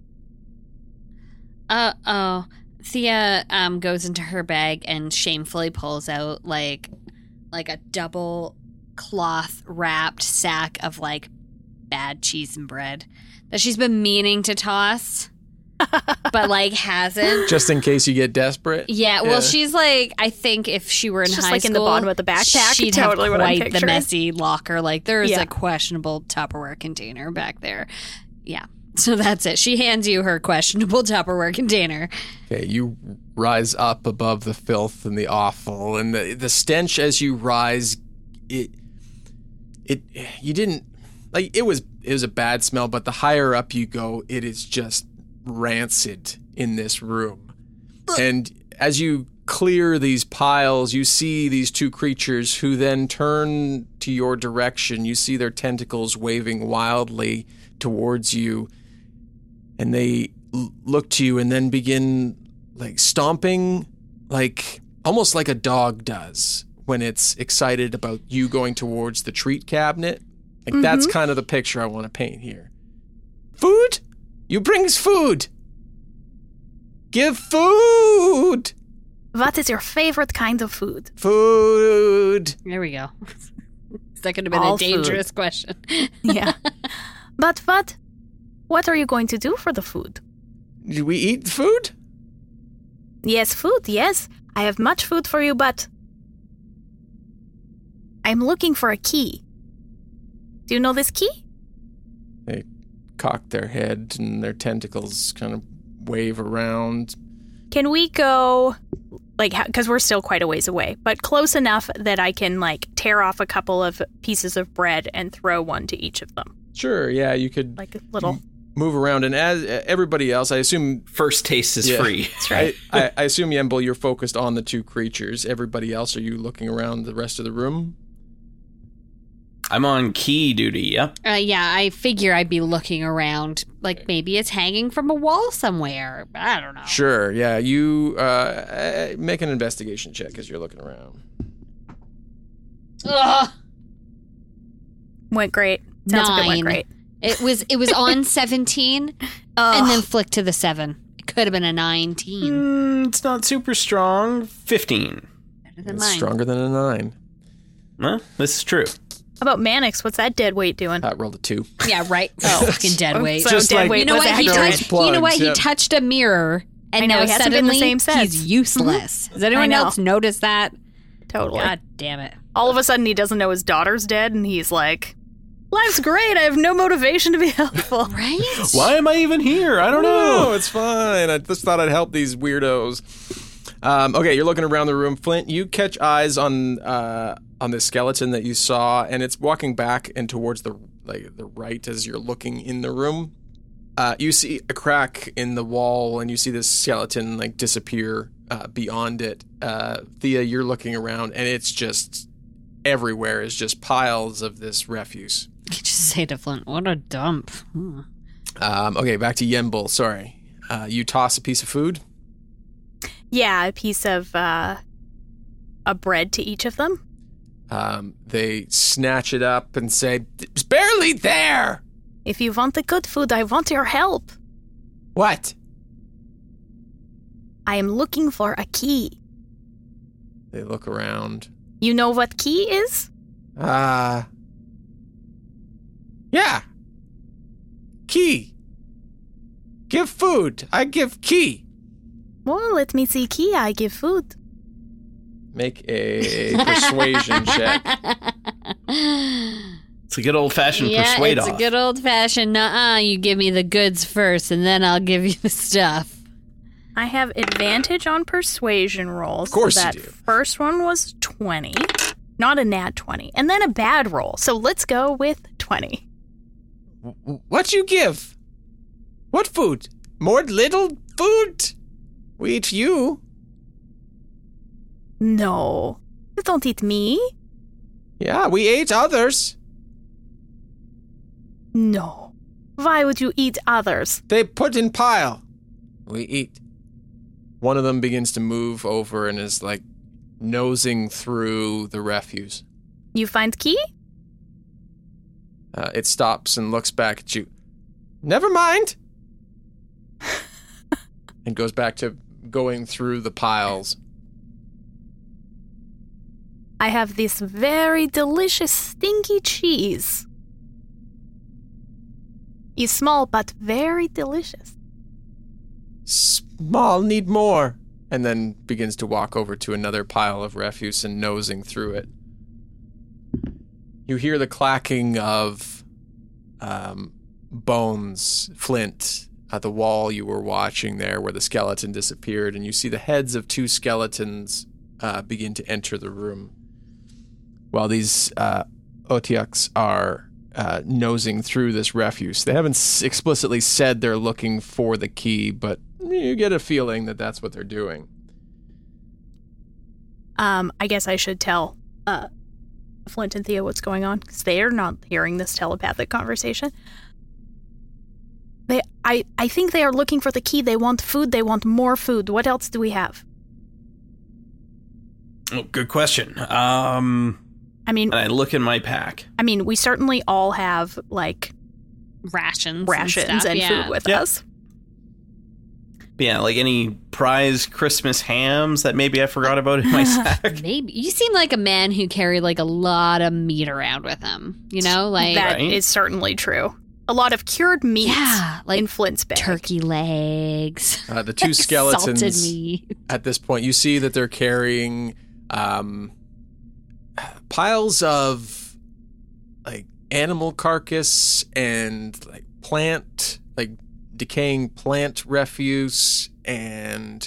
Thea goes into her bag and shamefully pulls out like a double cloth wrapped sack of like bad cheese and bread that she's been meaning to toss. But like hasn't. Just in case you get desperate? Yeah, well, she's like, I think if she were in Just high like school, in the bottom of the backpack, she'd totally have what I'm quite the picturing. messy locker. Like there's a questionable Tupperware container back there. Yeah, so that's it. She hands you her questionable Tupperware container. Okay, you rise up above the filth and the offal, and the stench as you rise. You didn't like it was a bad smell, but the higher up you go, it is just rancid in this room. And as you clear these piles, you see these two creatures who then turn to your direction. You see their tentacles waving wildly towards you, and they look to you and then begin like stomping, like almost like a dog does when it's excited about you going towards the treat cabinet. Like that's kind of the picture I want to paint here. Food? You brings food. Give food. What is your favorite kind of food? Food. There we go. That could have been All a dangerous question. Yeah. But what are you going to do for the food? Do we eat food? Yes, food, yes. I have much food for you, but I'm looking for a key. Do you know this key? They cock their head and their tentacles kind of wave around. Can we go, like, because we're still quite a ways away, but close enough that I can, like, tear off a couple of pieces of bread and throw one to each of them? Sure, yeah, you could Like a little... move around. And as everybody else, I assume... First taste is free. That's right. I assume, Yenbul, you're focused on the two creatures. Everybody else, are you looking around the rest of the room? I'm on key duty, yep. Yeah, I figure I'd be looking around. Like maybe it's hanging from a wall somewhere. I don't know. Sure, yeah. You make an investigation check as you're looking around. Ugh. Went great. Sounds like it went 9. great. It was on 17 and then flicked to the 7. It could have been a 19. It's not super strong. 15. Better than It's mine. stronger than a 9. Well, this is true. How about Mannix? What's that dead weight doing? Rolled a 2. Yeah, right. Oh, fucking dead weight. So Just dead like- weight You know was what? He accurate. touched. You know what? He Plugs, yeah. touched a mirror, and I know, now he hasn't been the suddenly same since. he's useless. Has anyone know. else noticed that? Totally. God damn it! All of a sudden, he doesn't know his daughter's dead, and he's like, life's great. I have no motivation to be helpful. Right? Why am I even here? I don't know. No, it's fine. I just thought I'd help these weirdos. Okay, you're looking around the room. Flint, you catch eyes on the skeleton that you saw, and it's walking back and towards the right as you're looking in the room. You see a crack in the wall, and you see this skeleton like disappear beyond it. Thea, you're looking around, and it's just everywhere is just piles of this refuse. You just say to Flint, "What a dump." Okay, back to Yenbul. Sorry, you toss a piece of food. Yeah, a piece of a bread to each of them. They snatch it up and say, "It's barely there." If you want the good food, I want your help. What? I am looking for a key. They look around. You know what key is? Yeah. Key. Give food. I give key. Well, let me see key. I give food. Make a persuasion check. It's a good old-fashioned persuade it's off. a good old-fashioned, you give me the goods first, and then I'll give you the stuff. I have advantage on persuasion rolls. Of course so that you do. First one was 20, not a nat 20, and then a bad roll. So let's go with 20. What you give? What food? More little food? We eat you. No, you don't eat me. Yeah, we ate others. No. Why would you eat others? They put in pile. We eat. One of them begins to move over and is like nosing through the refuse. You find key? It stops and looks back at you. Never mind. And goes back to going through the piles. I have this very delicious stinky cheese. It's small but very delicious. Small, need more. And then begins to walk over to another pile of refuse and nosing through it. You hear the clacking of bones, flint, at the wall you were watching there where the skeleton disappeared, and you see the heads of two skeletons begin to enter the room. While these Otyuks are nosing through this refuse. They haven't explicitly said they're looking for the key, but you get a feeling that that's what they're doing. I guess I should tell Flint and Thea what's going on, because they are not hearing this telepathic conversation. I think they are looking for the key. They want food. They want more food. What else do we have? Oh, good question. I mean, And I look in my pack. we certainly all have, like, Rations and stuff, food with Yep. us. Yeah, like any prize Christmas hams that maybe I forgot about in my sack. Maybe. You seem like a man who carried, like, a lot of meat around with him. You know? Like, That is Right. certainly true. A lot of cured meat like in Flint's bag. turkey legs. The two Salted skeletons meat. at this point, you see that they're carrying piles of like animal carcass and like plant, like decaying plant refuse and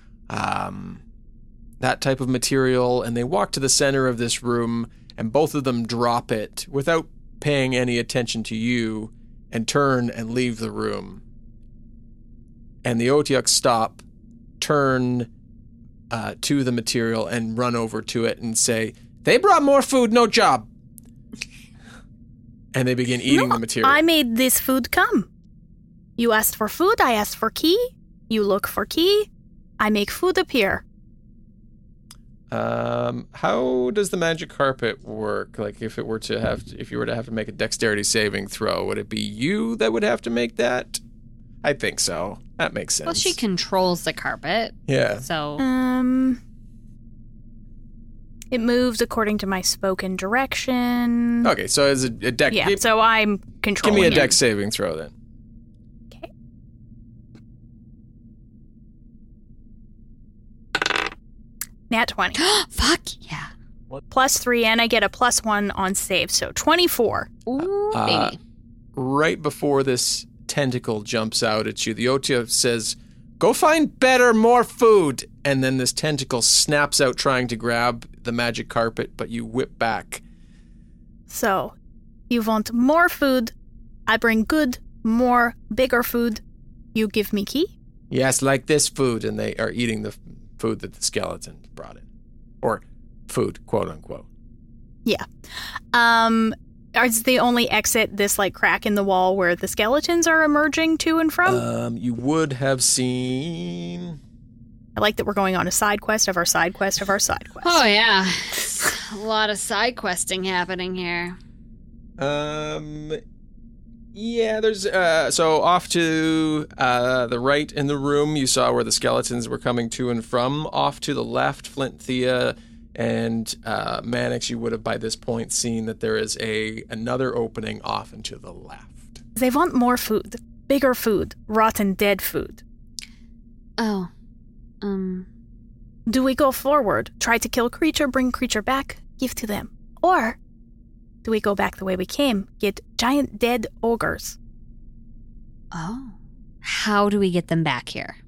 that type of material. And they walk to the center of this room, and both of them drop it without paying any attention to you and turn and leave the room. And the Otyuks stop, turn to the material and run over to it and say, "They brought more food, no job." And they begin eating the material. I made this food come. You asked for food, I asked for key. You look for key, I make food appear. How does the magic carpet work? Like, if you were to have to make a dexterity saving throw, would it be you that would have to make that? I think so. That makes sense. Well, she controls the carpet. Yeah. So, It moves according to my spoken direction. Okay, so as a deck, Yeah, so I'm give controlling me a it. dex saving throw then. Okay. Nat 20. fuck yeah. +3, and I get a +1 on save, so 24. Ooh, baby. Right before this tentacle jumps out at you, the Otyuk says, "Go find better, more food." And then this tentacle snaps out trying to grab the magic carpet, but you whip back. So, you want more food, I bring good, more, bigger food, you give me key? Yes, like this food. And they are eating the food that the skeleton brought in. Or food, quote unquote. Yeah. Is the only exit this, like, crack in the wall where the skeletons are emerging to and from? You would have seen... I like that we're going on a side quest of our side quest of our side quest. Oh, yeah. A lot of side questing happening here. Yeah, there's so off to the right in the room, you saw where the skeletons were coming to and from. Off to the left, Flint, Thea, and Mannix, you would have by this point seen that there is another opening off and to the left. They want more food, bigger food, rotten dead food. Oh. Do we go forward, try to kill creature, bring creature back, give to them? Or do we go back the way we came? Get giant dead ogres. Oh. How do we get them back here?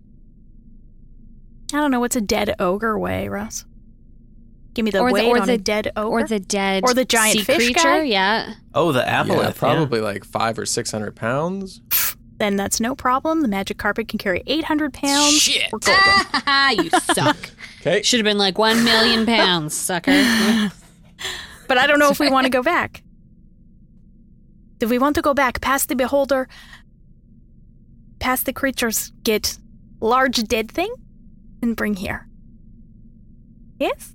I don't know. What's a dead ogre way, Russ? Give me the Or the- weight or on the- a dead ogre. Or the dead Or the giant sea fish creature? guy? Yeah. Oh, the Yeah, Aboleth. probably like 500 or 600 pounds. Then that's no problem. The magic carpet can carry 800 pounds. Shit. We're golden. You suck. Okay. Should have been like 1 million pounds, sucker. But I don't know if we want to go back. Do we want to go back past the beholder, past the creatures, get large dead thing, and bring here? Yes?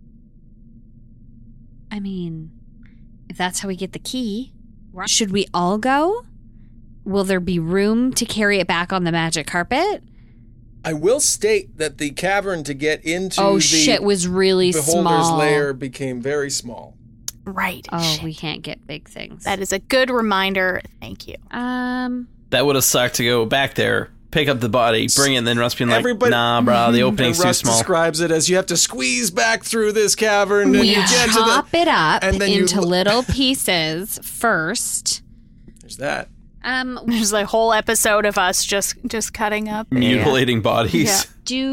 I mean, if that's how we get the key, should we all go? Will there be room to carry it back on the magic carpet? I will state that the cavern to get into Oh the shit, was really beholder's small. lair became very small. Right. Oh, Shit. we can't get big things. That is a good reminder. Thank you. That would have sucked to go back there, pick up the body, bring it, and then Russ being like, Everybody- nah, bro, the opening's And too Russ small. describes it as you have to squeeze back through this cavern and we you get to chop the... it up and then you- into little pieces first. There's that. There's a whole episode of us just cutting up. Mutilating bodies. Yeah.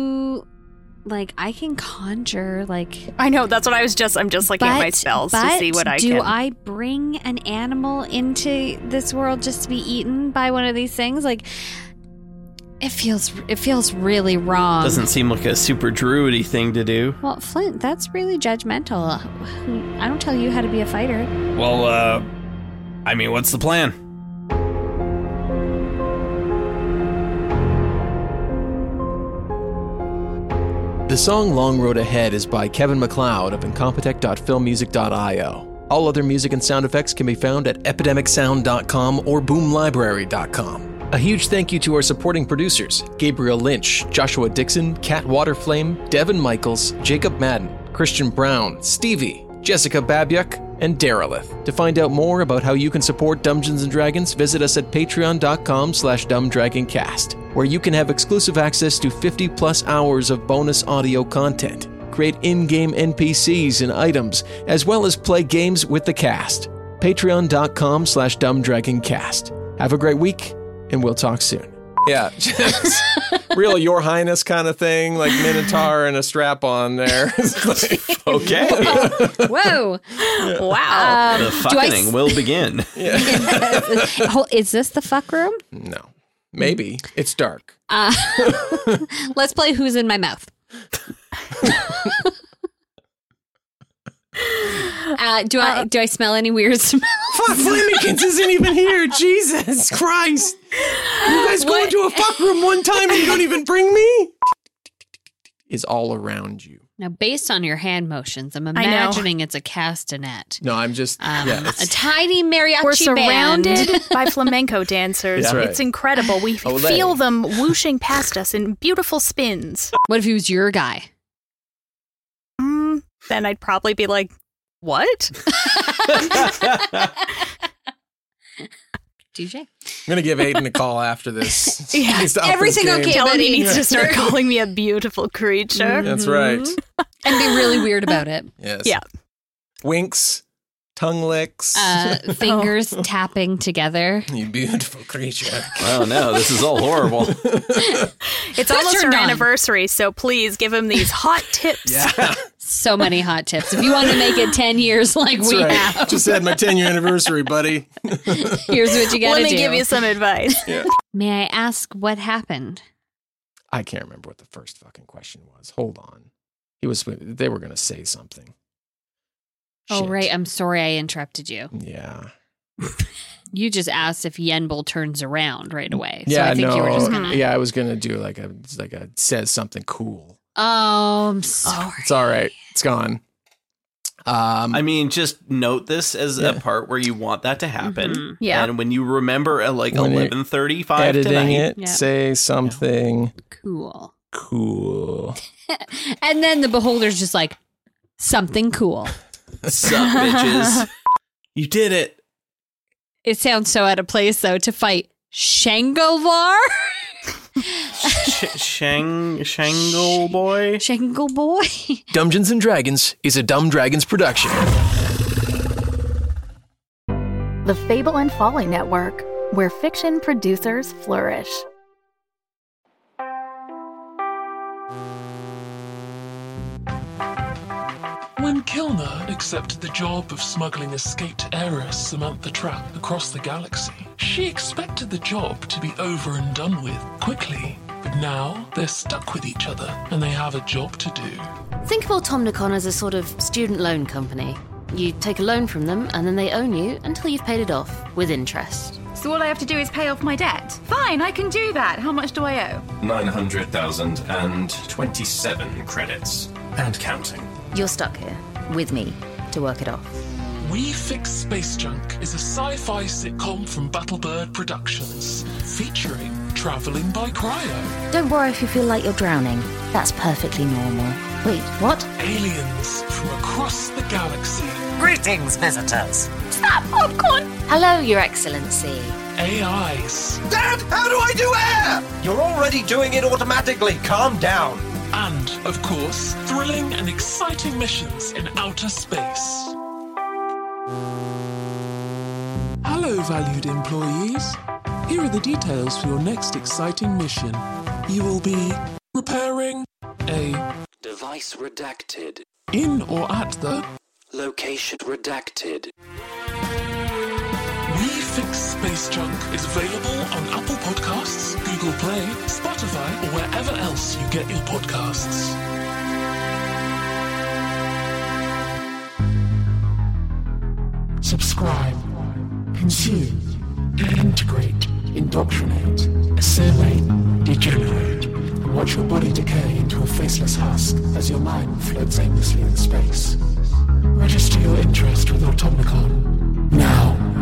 I can conjure, I know, that's what I'm just looking at my spells to see what I can. do I bring an animal into this world just to be eaten by one of these things? It feels really wrong. Doesn't seem like a super druidy thing to do. Well, Flint, that's really judgmental. I don't tell you how to be a fighter. Well, I mean, what's the plan? The song Long Road Ahead is by Kevin MacLeod of incompetech.filmmusic.io. All other music and sound effects can be found at epidemicsound.com or boomlibrary.com. A huge thank you to our supporting producers, Gabriel Lynch, Joshua Dixon, Kat Waterflame, Devin Michaels, Jacob Madden, Christian Brown, Stevie, Jessica Babiuk, and Derelith. To find out more about how you can support Dungeons & Dragons, visit us at patreon.com/dumbdragoncast, where you can have exclusive access to 50+ hours of bonus audio content, create in-game NPCs and items, as well as play games with the cast. Patreon.com/dumbdragoncast. Have a great week, and we'll talk soon. Yeah, just real Your Highness kind of thing, like Minotaur and a strap on there. Okay. Whoa! Wow. The fucking will begin. Is this the fuck room? No. Maybe. It's dark. Let's play Who's in My Mouth. Do I smell any weird smell? Fuck, Flamikins isn't even here. Jesus Christ. You guys go into a fuck room one time and you don't even bring me? Is all around you. Now, based on your hand motions, I'm know. imagining it's a castanet. No, I'm just... A tiny mariachi We're surrounded band. by flamenco dancers. That's right. It's incredible. We Olé. feel them whooshing past us in beautiful spins. What if he was your guy? Then I'd probably be like, what? DJ. I'm going to give Aiden a call after this. Yeah. He's to up his Everything game. okay? Tell him he buddy. needs to start calling me a beautiful creature. That's right. And be really weird about it. Yes. Yeah. Winks, tongue licks. Fingers tapping together. You beautiful creature. Oh no, this is all horrible. It's almost our turned on? anniversary, so please give him these hot tips. Yeah. So many hot tips. If you want to make it 10 years like That's we right. have, Just had my 10-year anniversary, buddy. here's what you got to Let do. me give you some advice. Yeah. May I ask what happened? I can't remember what the first fucking question was. Hold on. They were going to say something. Oh, Shit. right. I'm sorry I interrupted you. Yeah. You just asked if Yenbul turns around right away. So Yeah, I think no. you were just going to. Yeah, I was going to do like a says something cool. Oh, I'm sorry. It's all right. It's gone. I mean, just note this as Yeah. a part where you want that to happen. Mhm. Yeah. And when you remember at like When you're 11:35 editing tonight, it, Yeah. say something Cool. cool. And then the beholder's just like, something cool. sup, bitches. You did it. It sounds so out of place, though, to fight Shangovar? Shangle boy. Shangle Boy? Dungeons and Dragons is a Dumb Dragons production. the Fable and Folly Network, where fiction producers flourish. When Kilner accepted the job of smuggling escaped heiress Samantha Trapp across the galaxy, she expected the job to be over and done with quickly. But now they're stuck with each other and they have a job to do. Think of Automnicon as a sort of student loan company. You take a loan from them and then they own you until you've paid it off, with interest. So all I have to do is pay off my debt? Fine, I can do that. How much do I owe? 900,027 credits. And counting. You're stuck here, with me, to work it off. We Fix Space Junk is a sci-fi sitcom from Battlebird Productions, featuring Travelling by Cryo. Don't worry if you feel like you're drowning. That's perfectly normal. Wait, what? Aliens from across the galaxy. Greetings, visitors. Stop, popcorn! Hello, Your Excellency. AIs. Dad, how do I do air? You're already doing it automatically. Calm down. And, of course, thrilling and exciting missions in outer space. Hello, valued employees. Here are the details for your next exciting mission. You will be repairing a device redacted. In or at the location redacted. We Fix Space Junk is available on Apple Podcasts, Google Play, Spotify, or wherever else you get your podcasts. Subscribe, consume, integrate, indoctrinate, assimilate, degenerate, and watch your body decay into a faceless husk as your mind floats aimlessly in space. Register your interest with Automnicon now.